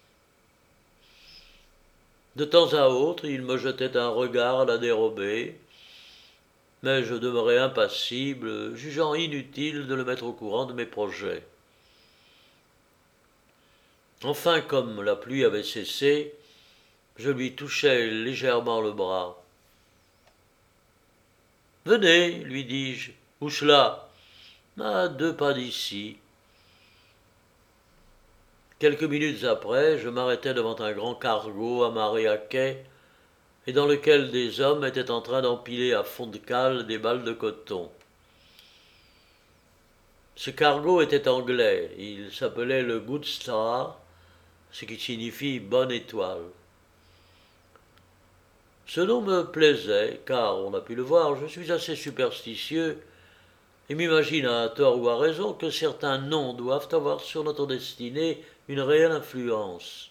De temps à autre, il me jetait un regard à la dérobée, mais je demeurais impassible, jugeant inutile de le mettre au courant de mes projets. Enfin, comme la pluie avait cessé, je lui touchai légèrement le bras. « Venez, lui dis-je. Où cela ? À 2 pas d'ici. » Quelques minutes après, je m'arrêtai devant un grand cargo amarré à quai et dans lequel des hommes étaient en train d'empiler à fond de cale des balles de coton. Ce cargo était anglais, il s'appelait le Good Star, ce qui signifie bonne étoile. Ce nom me plaisait, car, on a pu le voir, je suis assez superstitieux et m'imagine à tort ou à raison que certains noms doivent avoir sur notre destinée une réelle influence.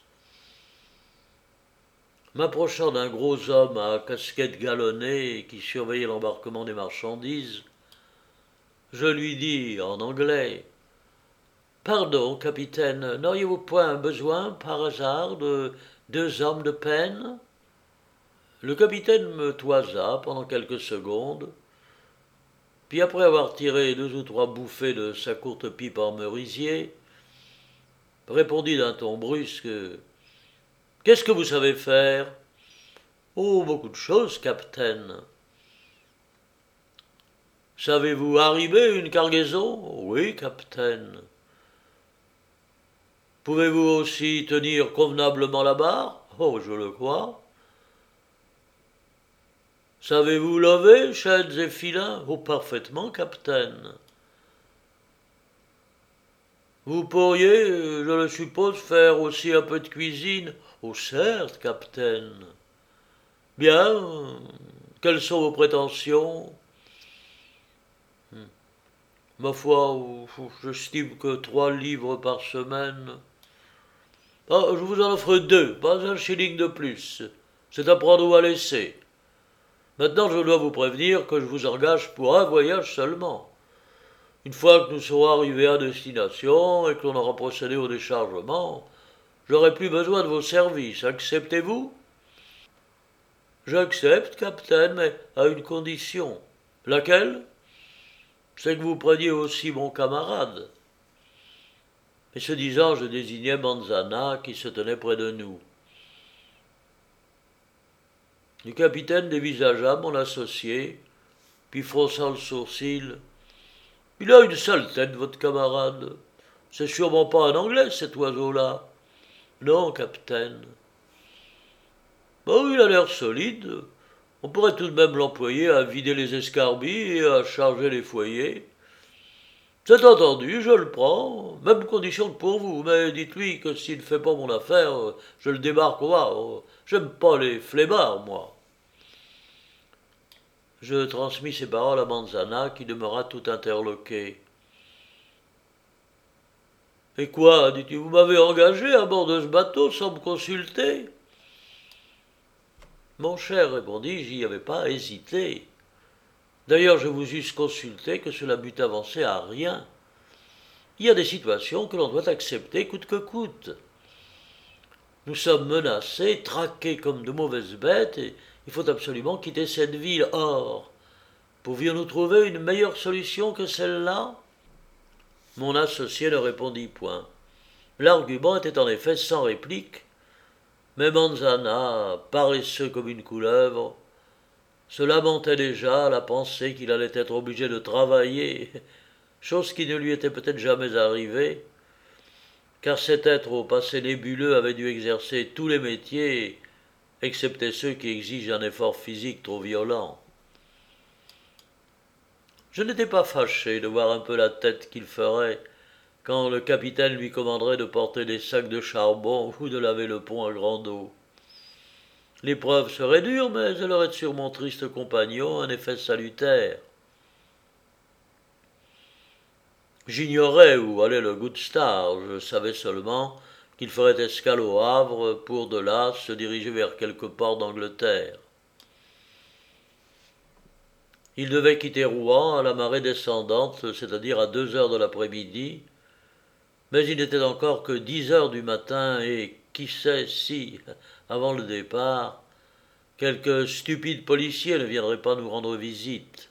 M'approchant d'un gros homme à casquette galonnée qui surveillait l'embarquement des marchandises, je lui dis en anglais « Pardon, capitaine, n'auriez-vous point besoin, par hasard, de 2 hommes de peine ?» Le capitaine me toisa pendant quelques secondes, puis après avoir tiré 2 ou 3 bouffées de sa courte pipe en merisier, répondit d'un ton brusque « Qu'est-ce que vous savez faire ?»« Oh, beaucoup de choses, capitaine. »« Savez-vous arrimer une cargaison ?»« Oui, capitaine. »« Pouvez-vous aussi tenir convenablement la barre ?»« Oh, je le crois. »« Savez-vous lever chaînes et filins ?»« Oh, parfaitement, capitaine. »« Vous pourriez, je le suppose, faire aussi un peu de cuisine ?»« Oh, certes, capitaine. »« Bien, quelles sont vos prétentions ?»« Ma foi, j'estime que 3 livres par semaine. »« Ah, je vous en offre 2, pas un shilling de plus. C'est à prendre ou à laisser. Maintenant, je dois vous prévenir que je vous engage pour un voyage seulement. Une fois que nous serons arrivés à destination et que l'on aura procédé au déchargement, j'aurai plus besoin de vos services. Acceptez-vous ? » ?»« J'accepte, capitaine, mais à une condition. »« Laquelle ? » ?»« C'est que vous preniez aussi mon camarade. » Et ce disant, je désignai Manzana qui se tenait près de nous. Le capitaine dévisagea mon associé, puis fronça le sourcil. « Il a une sale tête, votre camarade. C'est sûrement pas un Anglais, cet oiseau-là. »« Non, capitaine. »« Oh, il a l'air solide. On pourrait tout de même l'employer à vider les escarbilles et à charger les foyers. » »« C'est entendu, je le prends, même condition que pour vous, mais dites-lui que s'il ne fait pas mon affaire, je le débarque au bar. J'aime pas les flemmards, moi. » Je transmis ces paroles à Manzana, qui demeura tout interloqué. « Et quoi, dit-il, vous m'avez engagé à bord de ce bateau sans me consulter ?»« Mon cher, répondis-je, j'y avais pas hésité. D'ailleurs, je vous eusse consulté que cela m'eût avancé à rien. Il y a des situations que l'on doit accepter coûte que coûte. Nous sommes menacés, traqués comme de mauvaises bêtes, et il faut absolument quitter cette ville. Or, pouvions-nous trouver une meilleure solution que celle-là ? » Mon associé ne répondit point. L'argument était en effet sans réplique, mais Manzana, paresseux comme une couleuvre, se lamentait déjà à la pensée qu'il allait être obligé de travailler, chose qui ne lui était peut-être jamais arrivée, car cet être au passé nébuleux avait dû exercer tous les métiers excepté ceux qui exigent un effort physique trop violent. Je n'étais pas fâché de voir un peu la tête qu'il ferait quand le capitaine lui commanderait de porter des sacs de charbon ou de laver le pont à grande eau. L'épreuve serait dure, mais elle aurait sur mon triste compagnon un effet salutaire. J'ignorais où allait le Good Star, je savais seulement qu'il ferait escale au Havre pour de là se diriger vers quelque port d'Angleterre. Il devait quitter Rouen à la marée descendante, c'est-à-dire à 2 heures de l'après-midi, mais il n'était encore que 10 heures du matin et qui sait si, avant le départ, quelques stupides policiers ne viendraient pas nous rendre visite.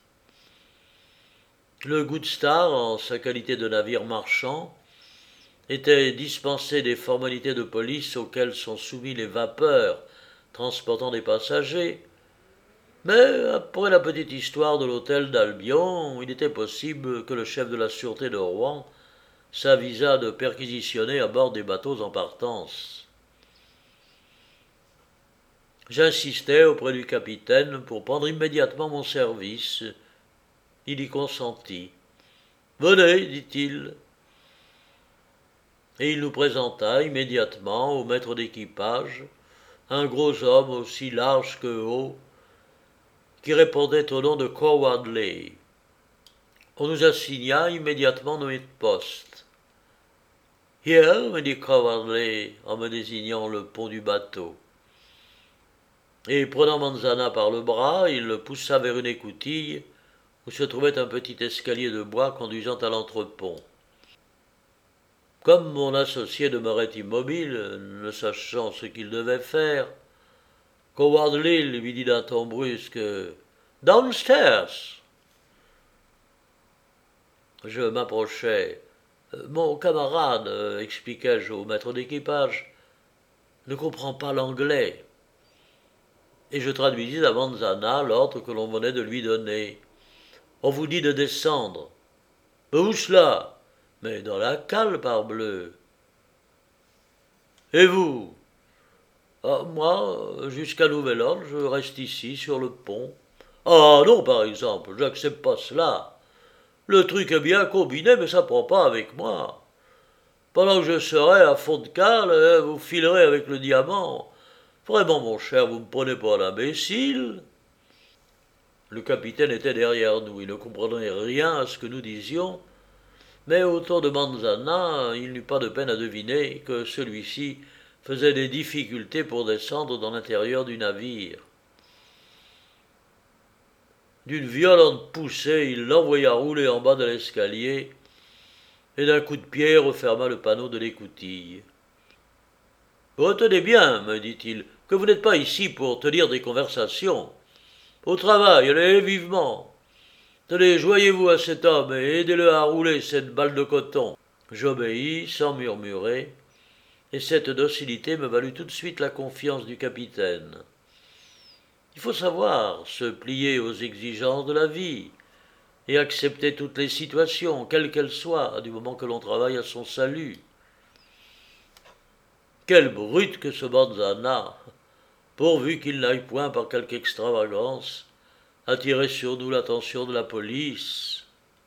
Le Good Star, en sa qualité de navire marchand, était dispensé des formalités de police auxquelles sont soumis les vapeurs transportant des passagers, mais après la petite histoire de l'hôtel d'Albion, il était possible que le chef de la sûreté de Rouen s'avisât de perquisitionner à bord des bateaux en partance. J'insistai auprès du capitaine pour prendre immédiatement mon service. Il y consentit. « Venez, dit-il. » Et il nous présenta immédiatement au maître d'équipage, un gros homme aussi large que haut, qui répondait au nom de Cowadley. On nous assigna immédiatement nos postes. « Here, me dit Cowadley, en me désignant le pont du bateau. Et prenant Manzana par le bras, il le poussa vers une écoutille où se trouvait un petit escalier de bois conduisant à l'entrepont. Comme mon associé demeurait immobile, ne sachant ce qu'il devait faire, Cowadley lui dit d'un ton brusque « Downstairs !» Je m'approchai. « Mon camarade, expliquai-je au maître d'équipage, ne comprend pas l'anglais. » Et je traduisis à Manzana l'ordre que l'on venait de lui donner. « On vous dit de descendre. »« Mais où cela ?»« Mais dans la cale, parbleu. »« Et vous ?»« Ah, moi, jusqu'à nouvel ordre, je reste ici, sur le pont. »« Ah non, par exemple, j'accepte pas cela. Le truc est bien combiné, mais ça prend pas avec moi. Pendant que je serai à fond de cale, vous filerez avec le diamant. Vraiment, mon cher, vous me prenez pour un imbécile. » Le capitaine était derrière nous, il ne comprenait rien à ce que nous disions, mais autour de Manzana, il n'eut pas de peine à deviner que celui-ci faisait des difficultés pour descendre dans l'intérieur du navire. D'une violente poussée, il l'envoya rouler en bas de l'escalier, et d'un coup de pied referma le panneau de l'écoutille. « Retenez bien, me dit-il, que vous n'êtes pas ici pour tenir des conversations. Au travail, allez vivement. Tenez, joignez-vous à cet homme et aidez-le à rouler cette balle de coton. » J'obéis sans murmurer, et cette docilité me valut tout de suite la confiance du capitaine. Il faut savoir se plier aux exigences de la vie et accepter toutes les situations, quelles qu'elles soient, du moment que l'on travaille à son salut. Quelle brute que ce Manzana, pourvu qu'il n'aille point par quelque extravagance attirer sur nous l'attention de la police.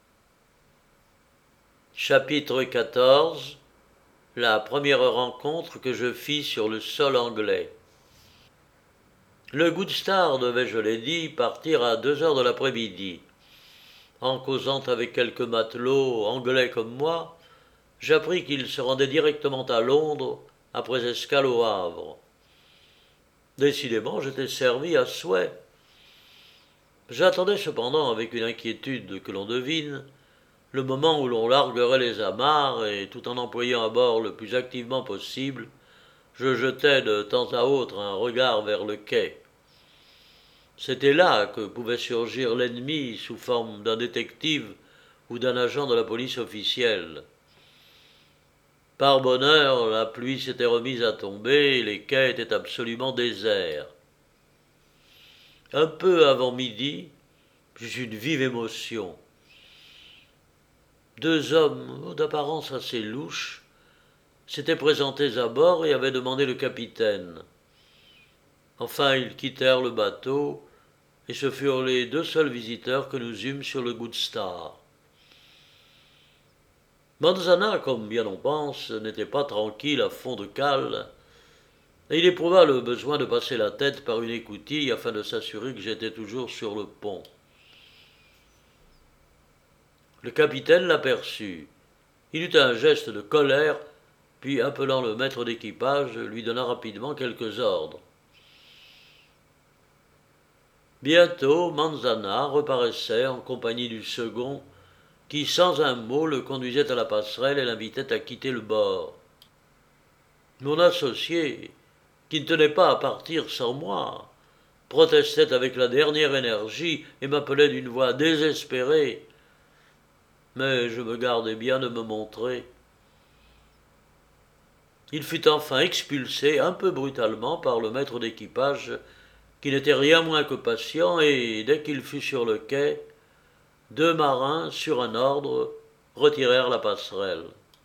Chapitre 14. La première rencontre que je fis sur le sol anglais. Le Good Star devait, je l'ai dit, partir à 2 heures de l'après-midi. En causant avec quelques matelots anglais comme moi, j'appris qu'il se rendait directement à Londres après escale au Havre. Décidément, j'étais servi à souhait. J'attendais cependant avec une inquiétude que l'on devine le moment où l'on larguerait les amarres et, tout en employant à bord le plus activement possible, je jetais de temps à autre un regard vers le quai. C'était là que pouvait surgir l'ennemi sous forme d'un détective ou d'un agent de la police officielle. Par bonheur, la pluie s'était remise à tomber et les quais étaient absolument déserts. Un peu avant midi, j'eus une vive émotion. 2 hommes, d'apparence assez louches, s'étaient présentés à bord et avaient demandé le capitaine. Enfin, ils quittèrent le bateau, et ce furent les deux seuls visiteurs que nous eûmes sur le Good Star. Manzana, comme bien on pense, n'était pas tranquille à fond de cale, et il éprouva le besoin de passer la tête par une écoutille afin de s'assurer que j'étais toujours sur le pont. Le capitaine l'aperçut. Il eut un geste de colère, puis appelant le maître d'équipage, lui donna rapidement quelques ordres. Bientôt, Manzana reparaissait en compagnie du second, qui, sans un mot, le conduisait à la passerelle et l'invitait à quitter le bord. Mon associé, qui ne tenait pas à partir sans moi, protestait avec la dernière énergie et m'appelait d'une voix désespérée. Mais je me gardai bien de me montrer. Il fut enfin expulsé un peu brutalement par le maître d'équipage, qui n'était rien moins que patient, et dès qu'il fut sur le quai, deux marins, sur un ordre, retirèrent la passerelle.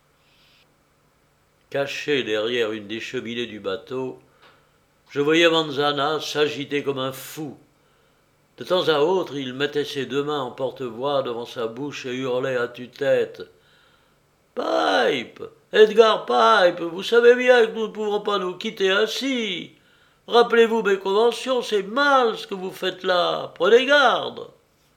Caché derrière une des cheminées du bateau, je voyais Manzana s'agiter comme un fou. De temps à autre, il mettait ses deux mains en porte-voix devant sa bouche et hurlait à tue-tête. Pipe, Edgar Pipe, vous savez bien que nous ne pouvons pas nous quitter ainsi. Rappelez-vous mes conventions, c'est mal ce que vous faites là. Prenez garde.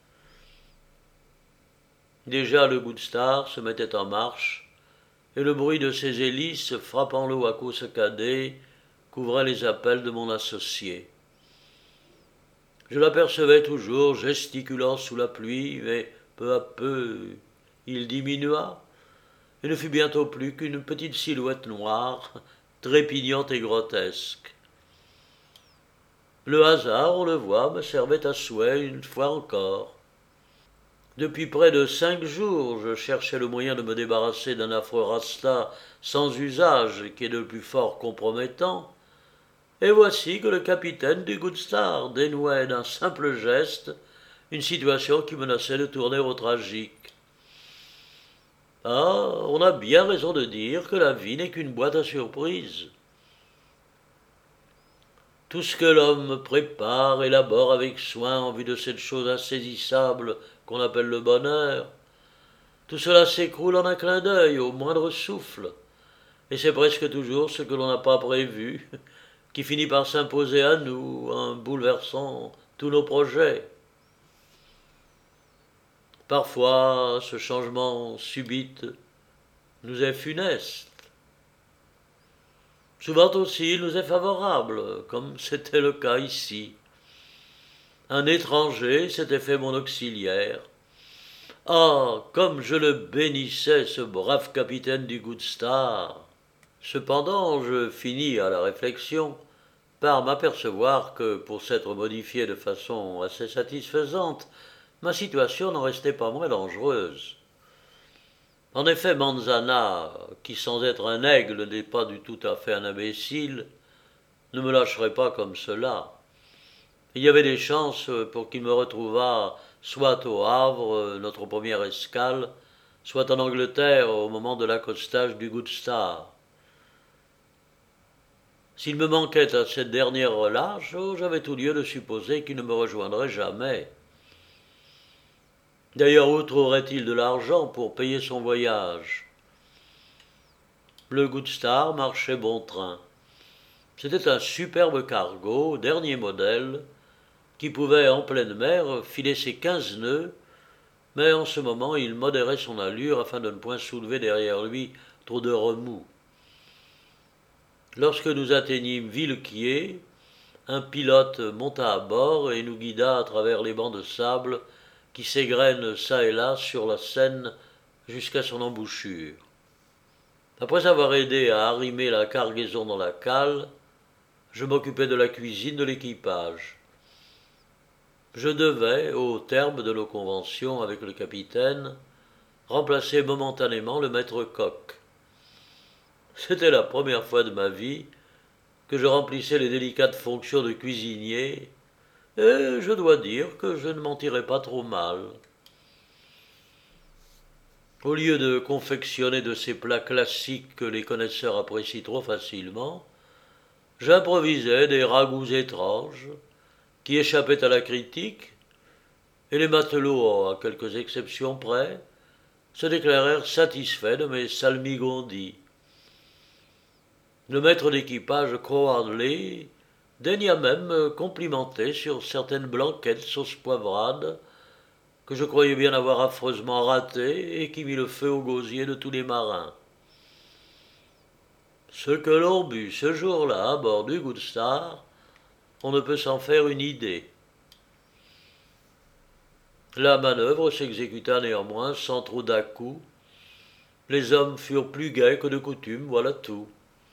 Déjà le Good Star se mettait en marche, et le bruit de ses hélices frappant l'eau à coups saccadés couvrait les appels de mon associé. Je l'apercevais toujours gesticulant sous la pluie, mais peu à peu il diminua, et ne fut bientôt plus qu'une petite silhouette noire, trépignante et grotesque. Le hasard, on le voit, me servait à souhait une fois encore. Depuis près de 5 jours, je cherchais le moyen de me débarrasser d'un affreux rasta sans usage qui est de plus fort compromettant, et voici que le capitaine du Good Star dénouait d'un simple geste une situation qui menaçait de tourner au tragique. Ah, on a bien raison de dire que la vie n'est qu'une boîte à surprises. Tout ce que l'homme prépare, élabore avec soin en vue de cette chose insaisissable qu'on appelle le bonheur, tout cela s'écroule en un clin d'œil, au moindre souffle, et c'est presque toujours ce que l'on n'a pas prévu, qui finit par s'imposer à nous, en bouleversant tous nos projets. Parfois, ce changement subit nous est funeste. Souvent aussi, il nous est favorable, comme c'était le cas ici. Un étranger s'était fait mon auxiliaire. Ah, comme je le bénissais, ce brave capitaine du Good Star. Cependant, je finis à la réflexion par m'apercevoir que, pour s'être modifié de façon assez satisfaisante, ma situation n'en restait pas moins dangereuse. En effet, Manzana, qui sans être un aigle n'est pas du tout à fait un imbécile, ne me lâcherait pas comme cela. Il y avait des chances pour qu'il me retrouvât soit au Havre, notre première escale, soit en Angleterre au moment de l'accostage du Good Star. S'il me manquait à cette dernière relâche, j'avais tout lieu de supposer qu'il ne me rejoindrait jamais. D'ailleurs, où trouverait-il de l'argent pour payer son voyage? Le Good Star marchait bon train. C'était un superbe cargo, dernier modèle, qui pouvait en pleine mer filer ses 15 nœuds, mais en ce moment il modérait son allure afin de ne point soulever derrière lui trop de remous. Lorsque nous atteignîmes Villequier, un pilote monta à bord et nous guida à travers les bancs de sable qui s'égrènent çà et là sur la Seine jusqu'à son embouchure. Après avoir aidé à arrimer la cargaison dans la cale, je m'occupais de la cuisine de l'équipage. Je devais, au terme de nos conventions avec le capitaine, remplacer momentanément le maître-coq. C'était la première fois de ma vie que je remplissais les délicates fonctions de cuisinier, et je dois dire que je ne m'en tirais pas trop mal. Au lieu de confectionner de ces plats classiques que les connaisseurs apprécient trop facilement, J'improvisais des ragoûts étranges qui échappaient à la critique, et les matelots, à quelques exceptions près, se déclarèrent satisfaits de mes salmigondis. Le maître d'équipage Coardley daigna même me complimenter sur certaines blanquettes sauce poivrade que je croyais bien avoir affreusement ratées et qui mit le feu au gosier de tous les marins. Ce que l'on but ce jour-là à bord du Good Star, on ne peut s'en faire une idée. La manœuvre s'exécuta néanmoins sans trop d'à-coups. Les hommes furent plus gais que de coutume, voilà tout.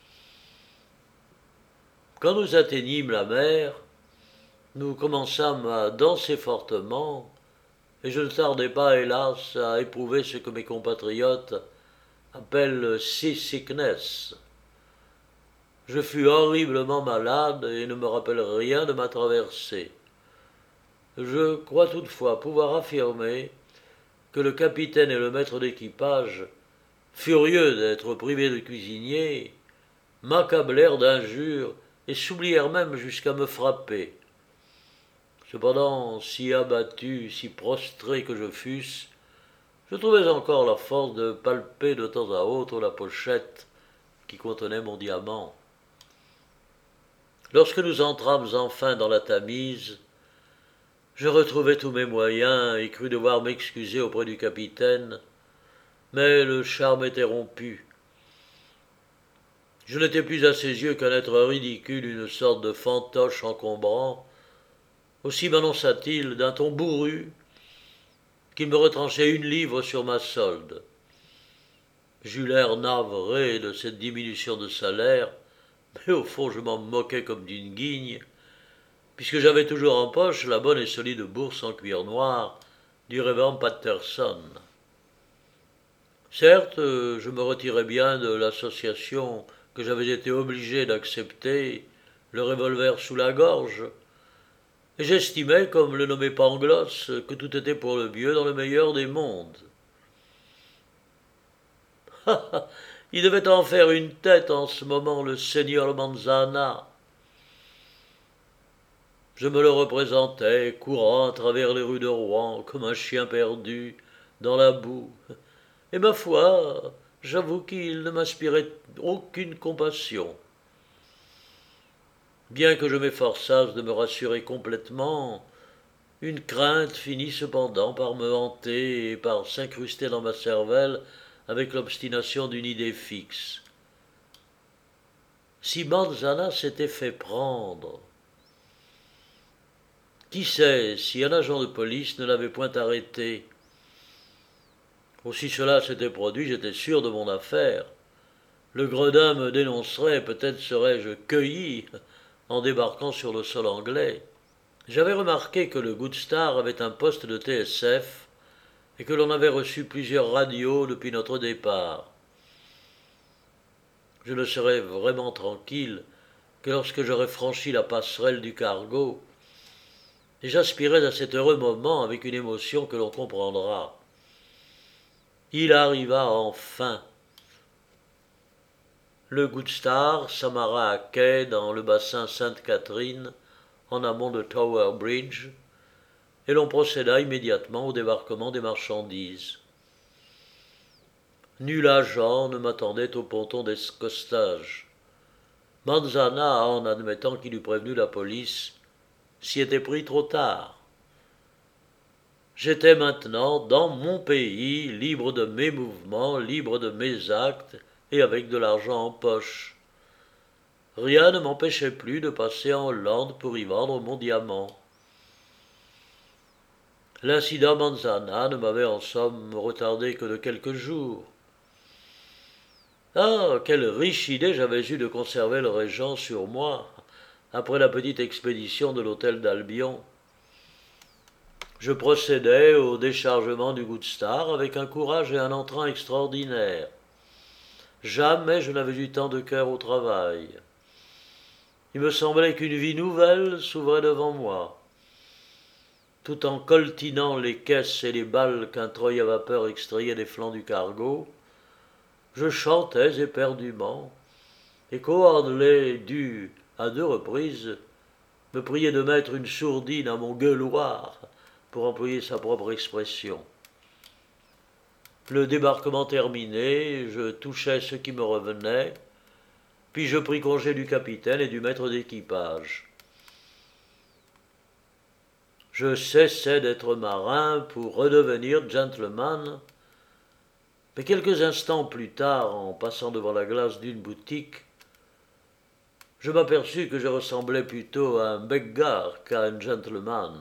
Quand nous atteignîmes la mer, nous commençâmes à danser fortement, et je ne tardai pas, hélas, à éprouver ce que mes compatriotes appellent sea-sickness. Je fus horriblement malade et ne me rappelle rien de ma traversée. Je crois toutefois pouvoir affirmer que le capitaine et le maître d'équipage, furieux d'être privés de cuisinier, m'accablèrent d'injures et s'oublièrent même jusqu'à me frapper. Cependant, si abattu, si prostré que je fusse, je trouvais encore la force de palper de temps à autre la pochette qui contenait mon diamant. Lorsque nous entrâmes enfin dans la Tamise, je retrouvai tous mes moyens et crus devoir m'excuser auprès du capitaine, mais le charme était rompu. Je n'étais plus à ses yeux qu'un être ridicule, une sorte de fantoche encombrant. Aussi m'annonça-t-il d'un ton bourru qu'il me retranchait 1 livre sur ma solde. J'eus l'air navré de cette diminution de salaire, mais au fond je m'en moquais comme d'une guigne, puisque j'avais toujours en poche la bonne et solide bourse en cuir noir du révérend Patterson. Certes, je me retirais bien de l'association que j'avais été obligé d'accepter, le revolver sous la gorge, et j'estimais, comme le nommait Pangloss, que tout était pour le mieux dans le meilleur des mondes. Il devait en faire une tête en ce moment, le seigneur Manzana. Je me le représentais, courant à travers les rues de Rouen, comme un chien perdu, dans la boue. Et ma foi, j'avoue qu'il ne m'inspirait aucune compassion. Bien que je m'efforçasse de me rassurer complètement, une crainte finit cependant par me hanter et par s'incruster dans ma cervelle avec l'obstination d'une idée fixe. Si Manzana s'était fait prendre, qui sait si un agent de police ne l'avait point arrêté? Si cela s'était produit, j'étais sûr de mon affaire. Le gredin me dénoncerait, peut-être serais-je cueilli en débarquant sur le sol anglais. J'avais remarqué que le Good Star avait un poste de TSF et que l'on avait reçu plusieurs radios depuis notre départ. Je ne serais vraiment tranquille que lorsque j'aurais franchi la passerelle du cargo, et j'aspirais à cet heureux moment avec une émotion que l'on comprendra. Il arriva enfin. Le Good Star s'amarra à quai dans le bassin Sainte-Catherine, en amont de Tower Bridge, et l'on procéda immédiatement au débarquement des marchandises. Nul agent ne m'attendait au ponton d'escostage. Manzana, en admettant qu'il eût prévenu la police, s'y était pris trop tard. J'étais maintenant dans mon pays, libre de mes mouvements, libre de mes actes, et avec de l'argent en poche. Rien ne m'empêchait plus de passer en Hollande pour y vendre mon diamant. L'incident Manzana ne m'avait en somme retardé que de quelques jours. Ah, quelle riche idée j'avais eue de conserver le régent sur moi, après la petite expédition de l'hôtel d'Albion. Je procédai au déchargement du Good Star avec un courage et un entrain extraordinaires. Jamais je n'avais eu tant de cœur au travail. Il me semblait qu'une vie nouvelle s'ouvrait devant moi. Tout en coltinant les caisses et les balles qu'un treuil à vapeur extrayait des flancs du cargo, je chantais éperdument, et Coardley dut, à 2 reprises, me priait de mettre une sourdine à mon gueuloir, pour employer sa propre expression. Le débarquement terminé, je touchais ce qui me revenait, puis je pris congé du capitaine et du maître d'équipage. Je cessais d'être marin pour redevenir gentleman, mais quelques instants plus tard, en passant devant la glace d'une boutique, je m'aperçus que je ressemblais plutôt à un beggar qu'à un gentleman.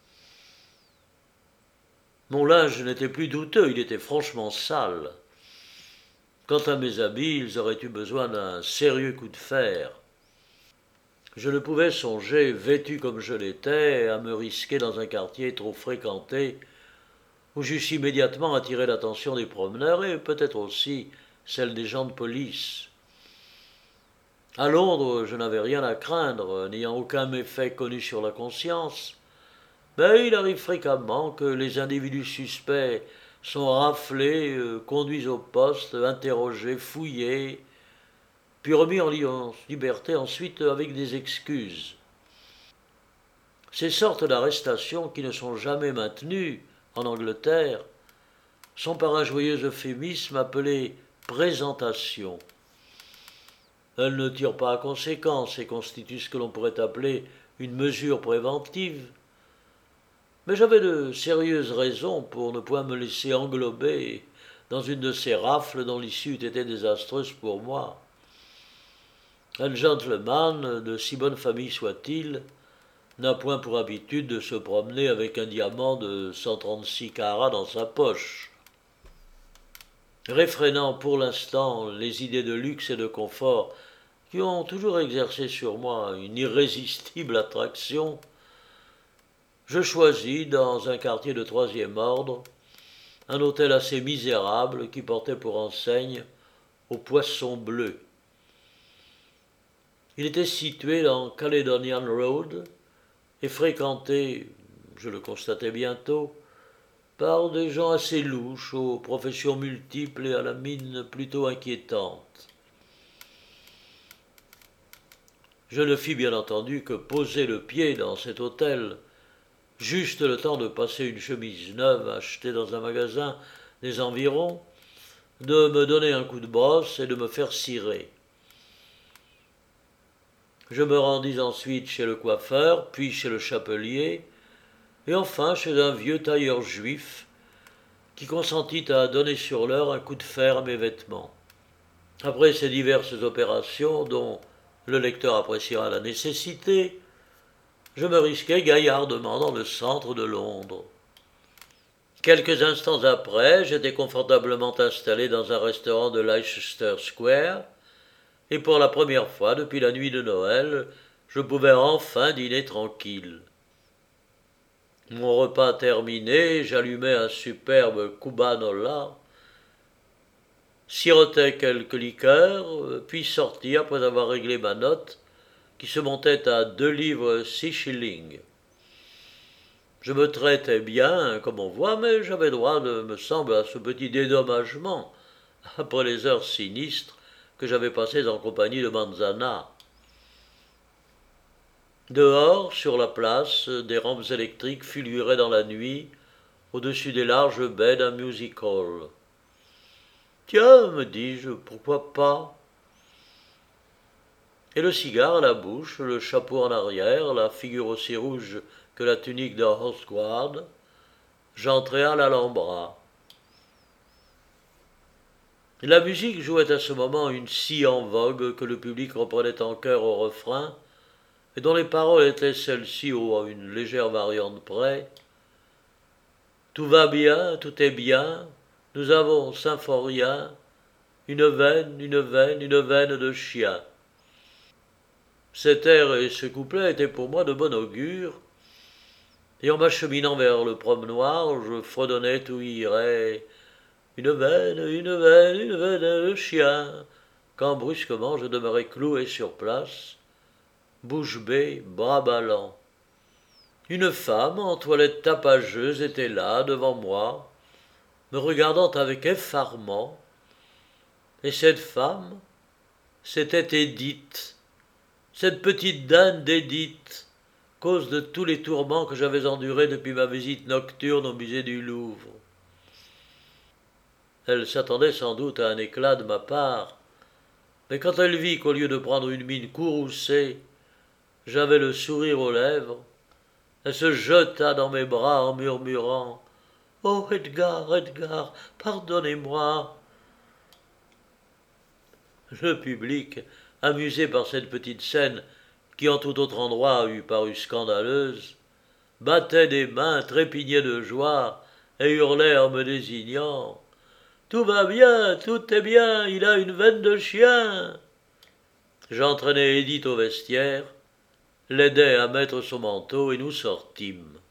Mon linge n'était plus douteux, il était franchement sale. Quant à mes habits, ils auraient eu besoin d'un sérieux coup de fer. Je ne pouvais songer, vêtu comme je l'étais, à me risquer dans un quartier trop fréquenté, où j'eusse immédiatement attiré l'attention des promeneurs et peut-être aussi celle des gens de police. À Londres, je n'avais rien à craindre, n'ayant aucun méfait connu sur la conscience, mais il arrive fréquemment que les individus suspects sont raflés, conduits au poste, interrogés, fouillés, puis remis en liberté ensuite avec des excuses. Ces sortes d'arrestations, qui ne sont jamais maintenues en Angleterre, sont par un joyeux euphémisme appelées présentations. Elles ne tirent pas à conséquence et constituent ce que l'on pourrait appeler une mesure préventive, mais j'avais de sérieuses raisons pour ne point me laisser englober dans une de ces rafles dont l'issue eût été désastreuse pour moi. Un gentleman, de si bonne famille soit-il, n'a point pour habitude de se promener avec un diamant de 136 carats dans sa poche. Réfrénant pour l'instant les idées de luxe et de confort qui ont toujours exercé sur moi une irrésistible attraction, je choisis, dans un quartier de troisième ordre, un hôtel assez misérable qui portait pour enseigne au Poisson Bleu. Il était situé dans Caledonian Road et fréquenté, je le constatai bientôt, par des gens assez louches, aux professions multiples et à la mine plutôt inquiétante. Je ne fis bien entendu que poser le pied dans cet hôtel, juste le temps de passer une chemise neuve achetée dans un magasin des environs, de me donner un coup de brosse et de me faire cirer. Je me rendis ensuite chez le coiffeur, puis chez le chapelier, et enfin chez un vieux tailleur juif qui consentit à donner sur l'heure un coup de fer à mes vêtements. Après ces diverses opérations, dont le lecteur appréciera la nécessité, je me risquai gaillardement dans le centre de Londres. Quelques instants après, j'étais confortablement installé dans un restaurant de Leicester Square, et pour la première fois depuis la nuit de Noël, je pouvais enfin dîner tranquille. Mon repas terminé, j'allumai un superbe Cubanola, sirotai quelques liqueurs, puis sortis après avoir réglé ma note, qui se montait à 2 livres 6 shillings. Je me traitais bien, comme on voit, mais j'avais droit, me semble, à ce petit dédommagement, après les heures sinistres que j'avais passées en compagnie de Manzana. Dehors, sur la place, des rampes électriques fulguraient dans la nuit, au-dessus des larges baies d'un music-hall. Tiens, me dis-je, pourquoi pas? Et le cigare à la bouche, le chapeau en arrière, la figure aussi rouge que la tunique d'un horse guard, j'entrai à l'Alhambra. La musique jouait à ce moment une scie en vogue que le public reprenait en chœur au refrain, et dont les paroles étaient celles-ci à une légère variante près. Tout va bien, tout est bien, nous avons Symphorien, une veine, une veine, une veine de chien. Cet air et ce couplet étaient pour moi de bon augure, et en m'acheminant vers le promenoir, je fredonnais où irait une veine, une veine, une veine de chien, quand brusquement je demeurai cloué sur place, bouche bée, bras ballants. Une femme en toilette tapageuse était là, devant moi, me regardant avec effarement, et cette femme, c'était Édith, Cette petite dinde d'Édith, cause de tous les tourments que j'avais endurés depuis ma visite nocturne au musée du Louvre. Elle s'attendait sans doute à un éclat de ma part, mais quand elle vit qu'au lieu de prendre une mine courroucée, j'avais le sourire aux lèvres, elle se jeta dans mes bras en murmurant « Oh, Edgar, Edgar, pardonnez-moi !» Le public, amusé par cette petite scène qui en tout autre endroit eût paru scandaleuse, battait des mains, trépignait de joie et hurlait en me désignant « Tout va bien, tout est bien, il a une veine de chien !» J'entraînai Édith au vestiaire, l'aidai à mettre son manteau et nous sortîmes.